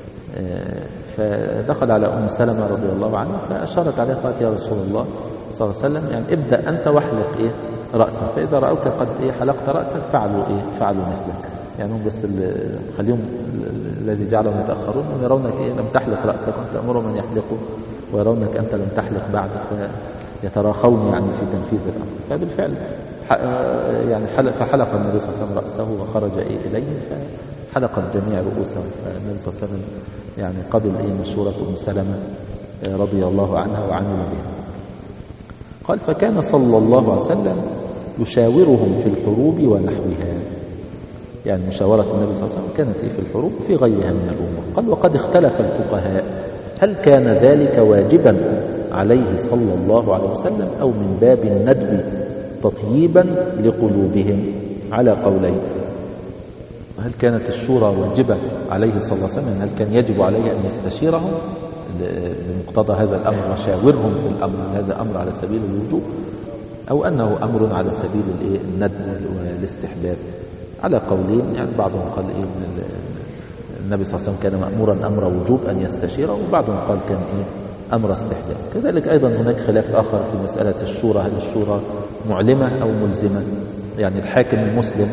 فدخل على أم سلمة رضي الله عنها فأشارت عليه قالت يا رسول الله صلى الله عليه وسلم يعني ابدأ أنت واحلق إيه رأسك، فإذا رأوك قد إيه حلقت رأسك فعلوا إيه فعلوا مثلك. يعني هم بس خليهم الذي جعلهم يتأخرون أن يرونك إيه لم تحلق رأسك وأنت تأمرهم أن يحلقوا، ويرونك أنت لم تحلق بعد فيتراخون يعني في تنفيذ الأمر. فبالفعل يعني حلق فحلق النبي صلى الله عليه وسلم رأسه وخرج إيه إليه فحلق الجميع رؤوسهم. فالنبي صلى الله عليه وسلم يعني قبل إيه مشورة أم سلمة رضي الله عنها وعمل بها. قال فكان صلى الله عليه وسلم يشاورهم في الحروب ونحوها، يعني مشاورة النبي صلى الله عليه وسلم كانت إيه في الحروب وفي غيرها من الأمور. قال وقد اختلف الفقهاء هل كان ذلك واجبا عليه صلى الله عليه وسلم أو من باب الندب تطييبا لقلوبهم على قولين. هل كانت الشورى واجبة عليه صلى الله عليه وسلم، هل كان يجب عليه أن يستشيرهم لمقتضى هذا الأمر وشاورهم في الأمر، هذا أمر على سبيل الوجوب أو أنه أمر على سبيل الندب والاستحباب؟ على قولين، يعني بعضهم قال إيه النبي صلى الله عليه وسلم كان مأمورا أمر وجوب أن يستشيره، وبعضهم قال كان إيه أمر استحباب. كذلك أيضا هناك خلاف آخر في مسألة الشورى، هل الشورى معلمة أو ملزمة؟ يعني الحاكم المسلم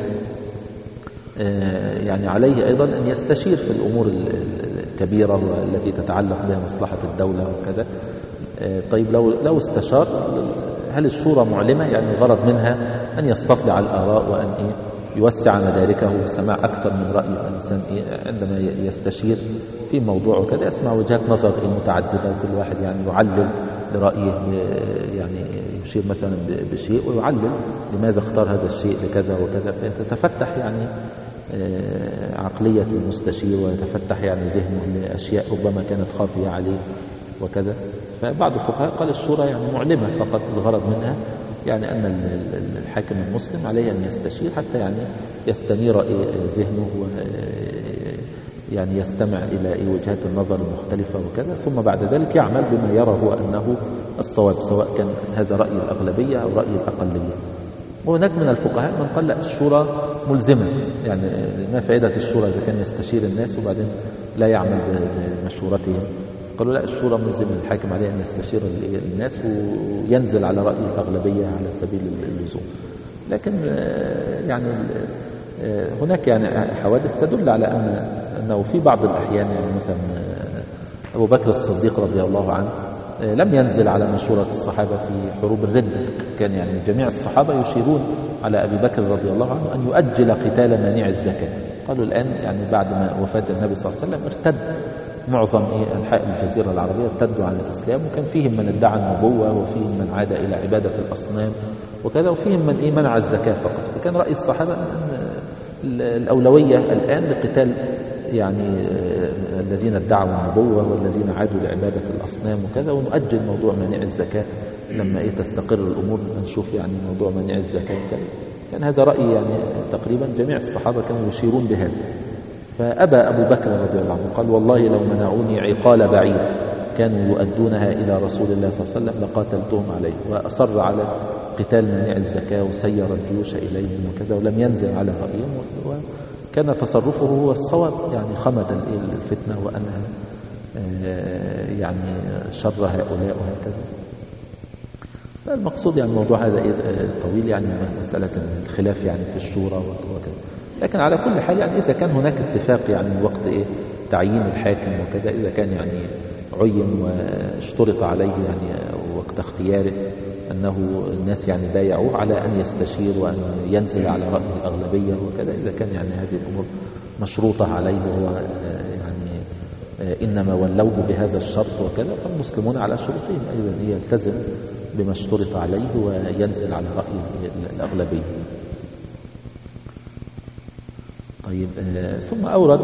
يعني عليه أيضا أن يستشير في الأمور الكبيرة والتي تتعلق بها مصلحة الدولة وكذا. طيب لو لو استشار هل الشورى معلمة؟ يعني الغرض منها أن يستطلع الآراء وأن إيه يوسع مداركه بسماع أكثر من رأي. الإنسان إيه عندما يستشير في موضوع وكذا يسمع وجهات نظر متعددة، وكل واحد يعني يعلل لرأيه، يعني يشير مثلا بشيء ويعلل لماذا اختار هذا الشيء لكذا وكذا، فتتفتح يعني عقلية المستشير ويتفتح يعني ذهنه لأشياء ربما كانت خافية عليه وكذا. فبعض الفقهاء قال الشورى يعني معلمة فقط، الغرض منها يعني أن الحاكم المسلم عليه أن يستشير حتى يعني يستنير ذهنه يعني يستمع إلى وجهات النظر المختلفة وكذا، ثم بعد ذلك يعمل بما يرى هو أنه الصواب، سواء كان هذا رأي الأغلبية أو رأي الأقلية. وهناك من الفقهاء من قال لا الشورى ملزمة، يعني ما فائدة الشورى إذا كان يستشير الناس وبعدين لا يعمل بمشورتهم. قالوا لا الشورى ملزمة، الحاكم عليه أن يستشير الناس وينزل على رأي الأغلبية على سبيل اللزوم. لكن يعني هناك يعني حوادث تدل على أن أنه في بعض الأحيان، يعني مثلا أبو بكر الصديق رضي الله عنه لم ينزل على مشورة الصحابة في حروب الردة، كان يعني جميع الصحابة يشيرون على أبي بكر رضي الله عنه أن يؤجل قتال مانع الزكاة. قالوا الآن يعني بعد ما وفاة النبي صلى الله عليه وسلم ارتد معظم أنحاء الجزيرة العربية، ارتدوا عن الإسلام، وكان فيهم من ادعى النبوة وفيهم من عاد إلى عبادة الأصنام وكذا، وفيهم من إيه منع الزكاة فقط. فكان رأي الصحابة أن الأولوية الآن لقتال يعني الذين ادعوا النبوة والذين عادوا لعبادة الأصنام وكذا، ونؤجل موضوع مانع الزكاة لما إيه تستقر الأمور نشوف يعني موضوع مانع الزكاة كذا. كان هذا رأي يعني تقريبا جميع الصحابة كانوا يشيرون بهذا. فأبى أبو بكر رضي الله عنه قال والله لو منعوني عقال بعير كانوا يؤدونها إلى رسول الله صلى الله عليه وسلم لقاتلتهم عليه، وأصر على قتال مانع الزكاة وسير الجيوش إليهم وكذا، ولم ينزل على رأيهم، وكان تصرفه هو الصواب، يعني خمد الفتنة وأنهى يعني شر هؤلاء وهكذا. فالمقصود يعني الموضوع هذا طويل، يعني مسألة الخلاف يعني في الشورى وكذا. لكن على كل حال يعني إذا كان هناك اتفاق يعني وقت إيه تعيين الحاكم وكذا، إذا كان يعني عين واشترط عليه يعني وقت اختياره أنه الناس يعني بايعوه على أن يستشير وأن ينزل على رأي الأغلبية وكذا، إذا كان يعني هذه الأمور مشروطة عليه وهو يعني إنما ولوه بهذا الشرط وكذا، فالمسلمون على شروطهم أيضا يلتزم بما اشترط عليه وينزل على رأي الأغلبية. طيب ثم أورد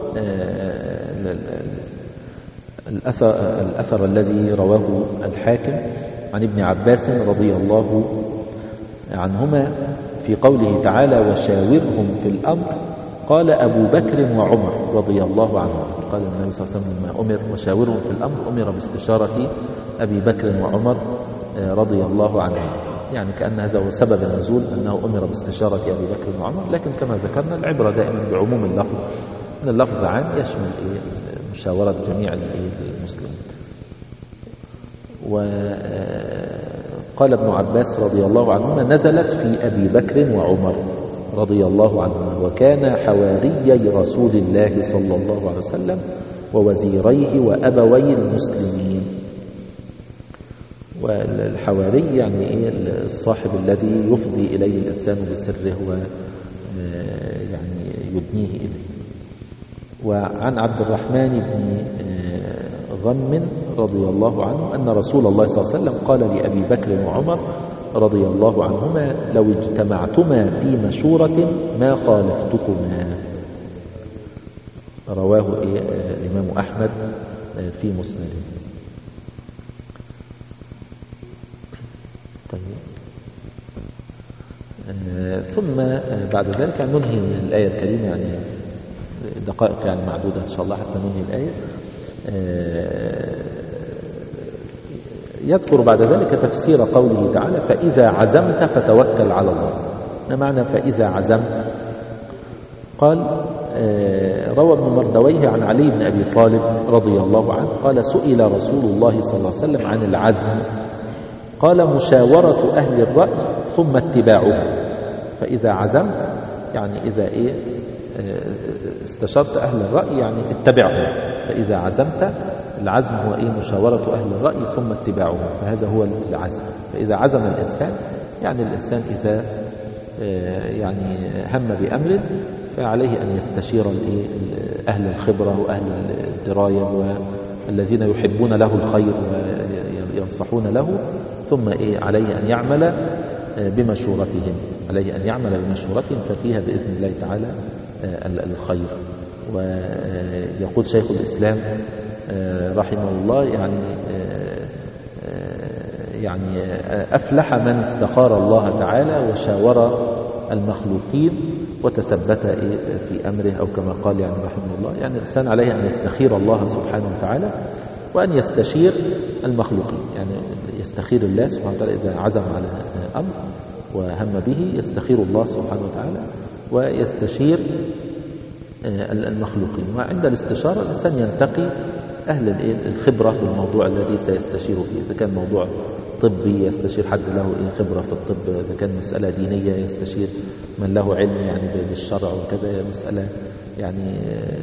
الأثر, الأثر الذي رواه الحاكم عن ابن عباس رضي الله عنهما في قوله تعالى وشاورهم في الأمر، قال أبو بكر وعمر رضي الله عنهم. قال النبي صلى الله عليه وسلم لما أمر وشاورهم في الأمر أمر باستشارة أبي بكر وعمر رضي الله عنهم، يعني كأن هذا هو سبب النزول أنه أمر باستشارة أبي بكر وعمر. لكن كما ذكرنا العبرة دائما بعموم اللفظ، أن اللفظ عام يشمل مشاورة جميع المسلمين. وقال ابن عباس رضي الله عنهما نزلت في أبي بكر وعمر رضي الله عنهما وكان حواري رسول الله صلى الله عليه وسلم ووزيريه وأبوي المسلمين. والحواري يعني إيه؟ الصاحب الذي يفضي إليه الإنسان بسره ويعني يدنيه إليه. وعن عبد الرحمن بن غنم رضي الله عنه أن رسول الله صلى الله عليه وسلم قال لأبي بكر وعمر رضي الله عنهما لو اجتمعتما في مشورة ما خالفتكما. رواه إيه؟ الإمام أحمد في مسنده. طيب. ثم بعد ذلك ننهي الآية الكريمة، يعني دقائق يعني معدودة إن شاء الله حتى ننهي الآية. يذكر بعد ذلك تفسير قوله تعالى فإذا عزمت فتوكل على الله. ما معنى فإذا عزمت؟ قال روى ابن مردويه عن علي بن أبي طالب رضي الله عنه قال سئل رسول الله صلى الله عليه وسلم عن العزم قال مشاورة أهل الرأي ثم اتباعه. فإذا عزمت يعني إذا إيه استشرت أهل الرأي يعني اتبعهم. فإذا عزمت العزم هو إيه؟ مشاورة أهل الرأي ثم اتباعهم، فهذا هو العزم. فإذا عزم الإنسان يعني الإنسان إذا يعني هم بأمر فعليه أن يستشير أهل الخبرة وأهل الدراية والذين يحبون له الخير وينصحون له، ثم إيه عليه أن يعمل بمشورتهم عليه أن يعمل بمشورتهم ففيها بإذن الله تعالى الخير. ويقول شيخ الإسلام رحمه الله يعني يعني أفلح من استخار الله تعالى وشاور المخلوقين وتثبت في أمره، أو كما قال يعني رحمه الله يعني الإنسان عليه أن يستخير الله سبحانه وتعالى وأن يستشير المخلوقين، يعني يستخير الله سبحانه وتعالى إذا عزم على أمر وهم به يستخير الله سبحانه وتعالى ويستشير المخلوقين. وعند الاستشارة الإنسان ينتقي أهل الخبرة بالموضوع الذي سيستشير فيه. إذا كان موضوع طبي يستشير حد له خبرة في الطب، إذا كان مسألة دينية يستشير من له علم يعني بالشرع وكذا، مسألة يعني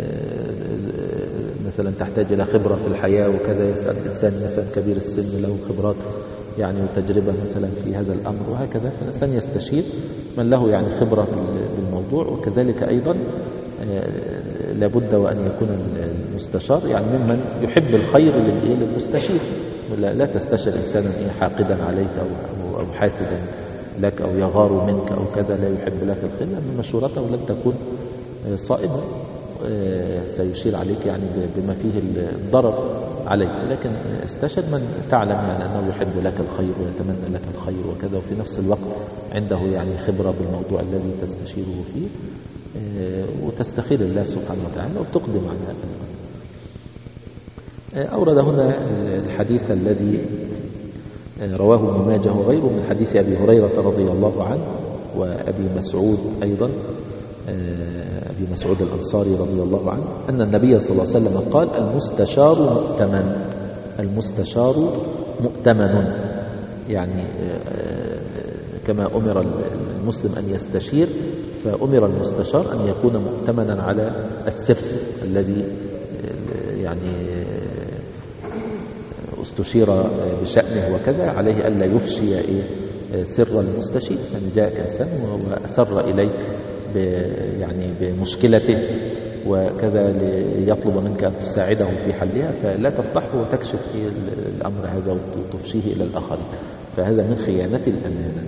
مثلا تحتاج إلى خبرة في الحياة وكذا يسأل إنسان مثلا كبير السن له خبرات يعني وتجربة مثلا في هذا الأمر وهكذا. فالإنسان يستشير من له يعني خبرة بالموضوع. وكذلك أيضا لابد وأن يكون المستشار يعني ممن يحب الخير للمستشير، لا تستشير إنسانا حاقدا عليك أو حاسدا لك أو يغار منك أو كذا لا يحب لك الخير، لأن مشورته لن تكون صائبة سيشير عليك يعني بما فيه الضرر عليك. لكن استشهد من تعلم يعني أنه يحب لك الخير ويتمنى لك الخير وكذا، وفي نفس الوقت عنده يعني خبرة بالموضوع الذي تستشيره فيه، وتستخير الله سبحانه وتعالى وتقدم على الأمر. أورد هنا الحديث الذي رواه ابن ماجه وغيره من حديث أبي هريرة رضي الله عنه وأبي مسعود أيضا أبي مسعود الأنصاري رضي الله عنه أن النبي صلى الله عليه وسلم قال المستشار مؤتمن. المستشار مؤتمن يعني كما أمر المسلم أن يستشير، فأمر المستشار أن يكون مؤتمنا على السر الذي يعني استشير بشأنه وكذا، عليه ألا يفشي سر المستشير. يعني جاءك إنسان وأسر إليك يعني بمشكلته وكذا ليطلب منك أن تساعده في حلها، فلا تفضحه وتكشف في الأمر هذا وتفشيه إلى الآخرين. فهذا من خيانة الأمانة.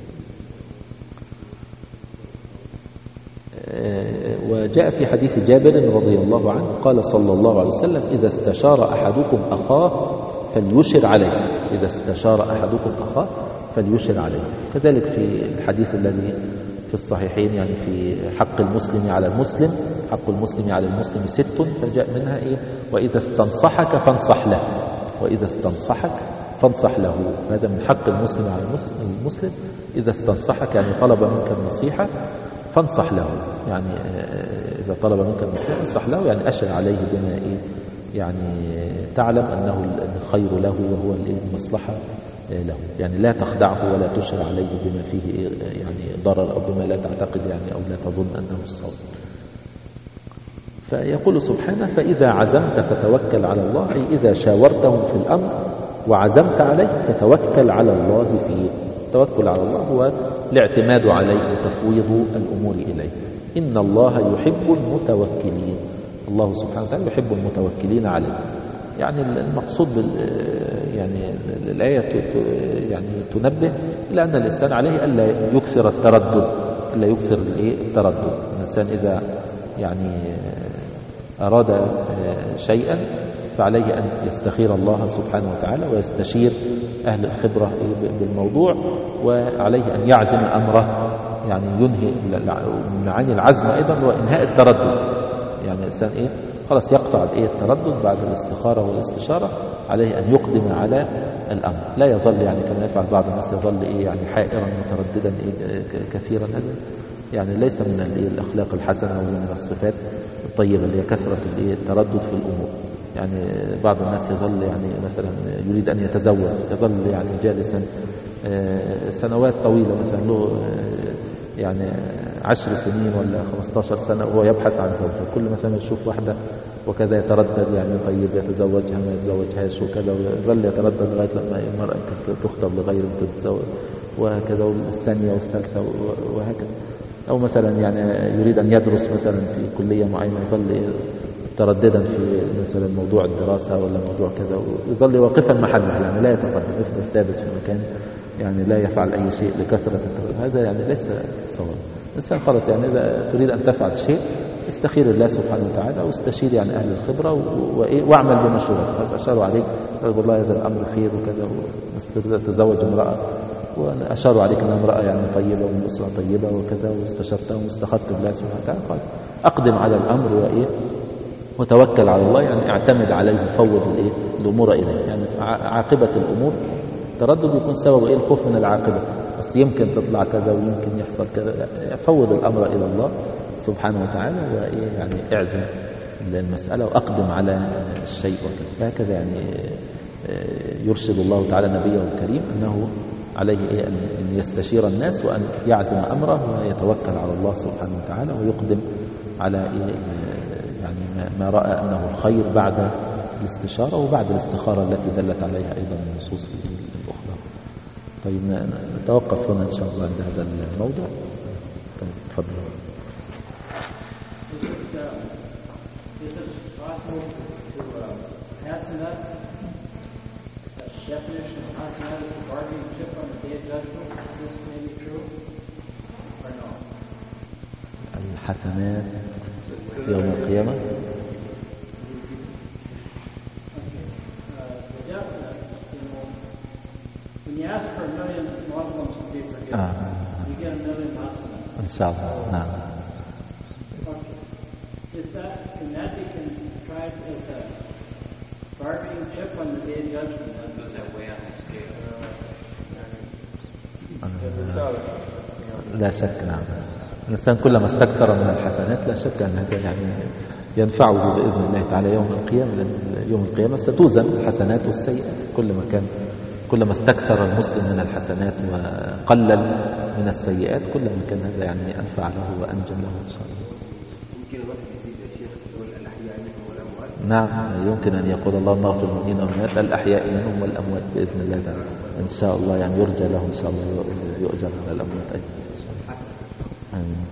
وجاء في حديث جابر رضي الله عنه قال صلى الله عليه وسلم إذا استشار أحدكم أخاه فليشر عليه، إذا استشار أحدكم أخاه فليشر عليه. كذلك في الحديث الذي في الصحيحين يعني في حق المسلم على المسلم، حق المسلم على المسلم ست، فجاء منها إيه؟ وإذا استنصحك فانصح له، وإذا استنصحك فانصح له. هذا من حق المسلم على المسلم، إذا استنصحك يعني طلب منك النصيحة فانصح له، يعني إذا طلب منك النصيحة انصح له، يعني أشر عليه بما إيه يعني تعلم أنه الخير له وهو المصلحة له، يعني لا تخدعه ولا تشر عليه بما فيه يعني ضرر أو بما لا تعتقد يعني أو لا تظن أنه الصواب. فيقول سبحانه فإذا عزمت فتوكل على الله، أي إذا شاورتهم في الأمر وعزمت عليه فتوكل على الله فيه. التوكل على الله هو الاعتماد عليه وتفويض الأمور إليه. إن الله يحب المتوكلين، الله سبحانه وتعالى يحب المتوكلين عليه. يعني المقصود يعني الآية يعني تنبه إلى أن الإنسان عليه ألا يكثر التردد، ألا يكثر التردد. الإنسان إذا يعني أراد شيئا فعليه أن يستخير الله سبحانه وتعالى ويستشير أهل الخبرة بالموضوع، وعليه أن يعزم أمره، يعني ينهي من معاني العزم أيضا وإنهاء التردد. يعني الإنسان إيه خلاص يقطع الإيه التردد بعد الاستخارة والاستشارة، عليه أن يقدم على الأمر، لا يظل يعني كما يفعل بعض الناس يظل إيه يعني حائرا مترددا إيه كثيرا. هذا يعني ليس من الأخلاق الحسنة ومن الصفات الطيبة اللي هي كثرة التردد في الأمور. يعني بعض الناس يظل يعني مثلا يريد أن يتزوج، يظل يعني جالسا سنوات طويلة، مثلا له يعني عشر سنين ولا خمسة عشر سنة وهو يبحث عن زوجة، كل مثلا يشوف واحدة وكذا يتردد يعني طيب يتزوجها ما يتزوجهاش وكذا، ويظل يتردد لغاية لما المرأة تخطب لغير تتزوج، وهكذا والثانية والثالثة وهكذا. أو مثلا يعني يريد أن يدرس مثلا في كلية معينة، يظل مترددا في مثلا موضوع الدراسة ولا موضوع كذا، ويظل واقفا محله يعني لا يتقدم، يفضل ثابت في مكان يعني لا يفعل أي شيء لكثرة التردد. هذا يعني ليس صواب. الإنسان خلاص يعني إذا تريد أن تفعل شيء استخير الله سبحانه وتعالى واستشير يعني أهل الخبرة واعمل بمشورة. بس أشاروا عليك والله هذا الأمر خير وكذا، وتزوج امرأة وأشاروا عليك أنها امرأة يعني طيبة ومن أسرة طيبة وكذا، واستشرتهم واستخدت الله سبحانه وتعالى، قال أقدم على الأمر وإيه وتوكل على الله، يعني اعتمد عليه، فوض الإيه الأمور إليه. يعني عاقبة الأمور التردد يكون سبب إيه الخوف من العاقبة، بس يمكن تطلع كذا ويمكن يحصل كذا، فوض الأمر إلى الله سبحانه وتعالى وإيه يعني اعزم المسألة وأقدم على الشيء وكذا. هكذا يعني يرشد الله تعالى نبيه الكريم أنه عليه إيه أن يستشير الناس وأن يعزم أمره ويتوكل على الله سبحانه وتعالى ويقدم على إيه يعني ما رأى أنه الخير بعد الاستشارة وبعد الاستخارة التي دلت عليها أيضا النصوص الأخرى. طيب نتوقف هنا إن شاء الله عند هذا الموضوع. طيب تفضل.
Is it possible to uh, hasanat, the definition of hasanat is the bargaining chip on the day of judgment? This may be true or no?
الحسنات في يوم القيامة.
When you ask for a million Muslims to be forgiven,
آه.
you get a million hasanat.
إن شاء الله. نعم.
Is that, can that be tried as a bargaining chip on the day of judgment? Does that weigh on the scale?
لا شك. نعم. الإنسان كلما استكثر من الحسنات لا شك أن هذا يعني ينفعه بإذن الله تعالى يوم القيامة، لأن يوم القيامة ستوزن الحسنات والسيئات. كلما كان كلما استكثر المسلم من الحسنات وقلل من السيئات كلما كان هذا يعني أنفع له وأنجى له إن شاء الله. نعم يمكن أن يقول الله نغفر المؤمنين والمؤمنات الأحياء منهم والأموات بإذن الله تعالى إن شاء الله، يعني يرجى له إن شاء الله يؤجر على الأموات أيضا إن شاء الله. آمين.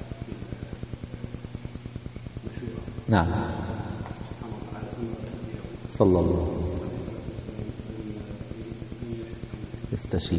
نعم صلى الله عليه وسلم يستشير.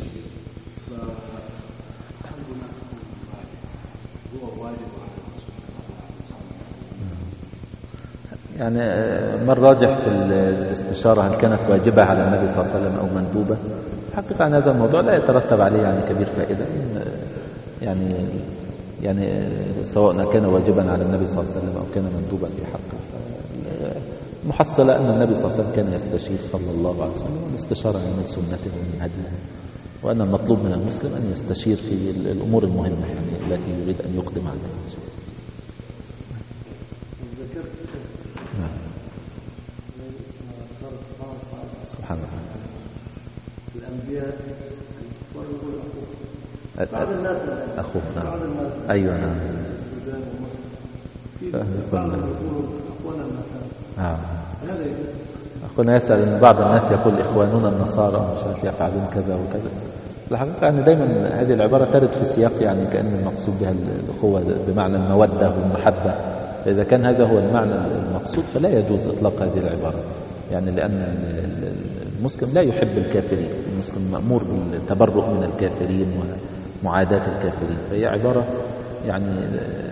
يعني ما الراجح في الاستشارة، هل كانت واجبة على النبي صلى الله عليه وسلم أو مندوبة؟ الحقيقة عن هذا الموضوع لا يترتب عليه يعني كبير فائدة، يعني يعني سواء كان واجبا على النبي صلى الله عليه وسلم أو كان مندوبا في حقه. محصلة أن النبي صلى الله عليه وسلم كان يستشير صلى الله عليه وسلم، والاستشارة من سنته ومن هديه، وأن المطلوب من المسلم أن يستشير في الأمور المهمة يعني التي يريد أن يقدم عليها. سبحان الله.
الأنبياء
بعض الناس أخوه نعم. أيوة نعم. آه. أخونا يسأل أن بعض الناس يقول إخواننا النصارى مش عارف يفعلون كذا وكذا. الحقيقة يعني دايما هذه العبارة ترد في سياق يعني كأن المقصود بها الأخوة بمعنى المودة والمحبة، فإذا كان هذا هو المعنى المقصود فلا يجوز إطلاق هذه العبارة، يعني لأن المسلم لا يحب الكافرين، المسلم مأمور بالتبرؤ من الكافرين ومعاداة الكافرين، فهي عبارة يعني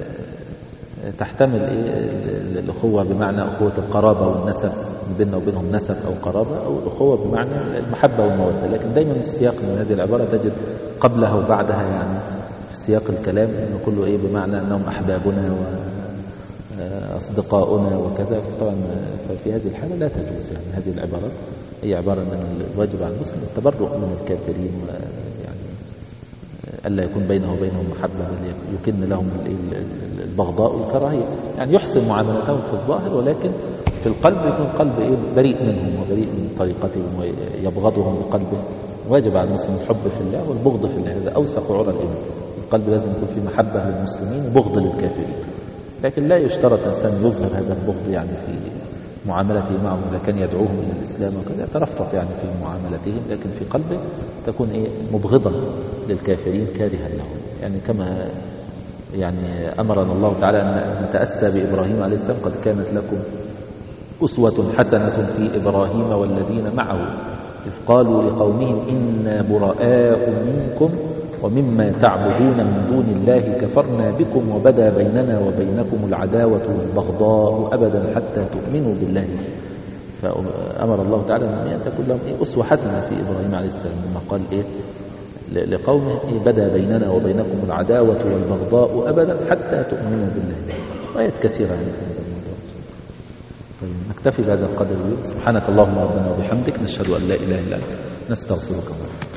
تحتمل إيه الأخوة بمعنى أخوة القرابة والنسب بيننا وبينهم نسب أو قرابة، أو الأخوة بمعنى المحبة والمودة، لكن دايما السياق من هذه العبارة تجد قبلها وبعدها يعني في سياق الكلام إنه كله إيه بمعنى أنهم أحبابنا وأصدقاؤنا وكذا. طبعا ففي هذه الحالة لا تجوز يعني هذه العبارات، هي عبارة أن الواجب على المسلم التبرؤ من الكافرين، ويعني ألا يكون بينه وبينهم محبة بل يكن لهم البغضاء والكراهية، يعني يحسن معاملتهم في الظاهر ولكن في القلب يكون قلب إيه بريء منهم وبريء من طريقتهم ويبغضهم بقلبه. واجب على المسلم الحب في الله والبغض في الله، هذا أوثق عرى الإيمان. القلب لازم يكون فيه محبة للمسلمين وبغض للكافرين، لكن لا يشترط إنسان يظهر هذا البغض يعني في معاملته معهم، إذا كان يدعوهم إلى الإسلام وكذا يترفق يعني في معاملتهم، لكن في قلبه تكون إيه مبغضة للكافرين كارها لهم، يعني كما يعني أمرنا الله تعالى أن نتأسى بإبراهيم عليه السلام، قد كانت لكم أسوة حسنة في إبراهيم والذين معه إذ قالوا لقومهم إنا براء منكم ومما تعبدون من دون الله كفرنا بكم وبدا بيننا وبينكم العداوة والبغضاء أبدا حتى تؤمنوا بالله. فأمر الله تعالى أن تكون لهم إيه أسوة حسنة في إبراهيم عليه السلام، لما قال إيه لقومه إيه بدا بيننا وبينكم العداوة والبغضاء أبدا حتى تؤمنوا بالله. آيات كثيرة يعني في هذا الموضوع. طيب نكتفي بهذا القدر. سبحانك اللهم ربنا وبحمدك، نشهد أن لا إله إلا أنت، نستغفرك.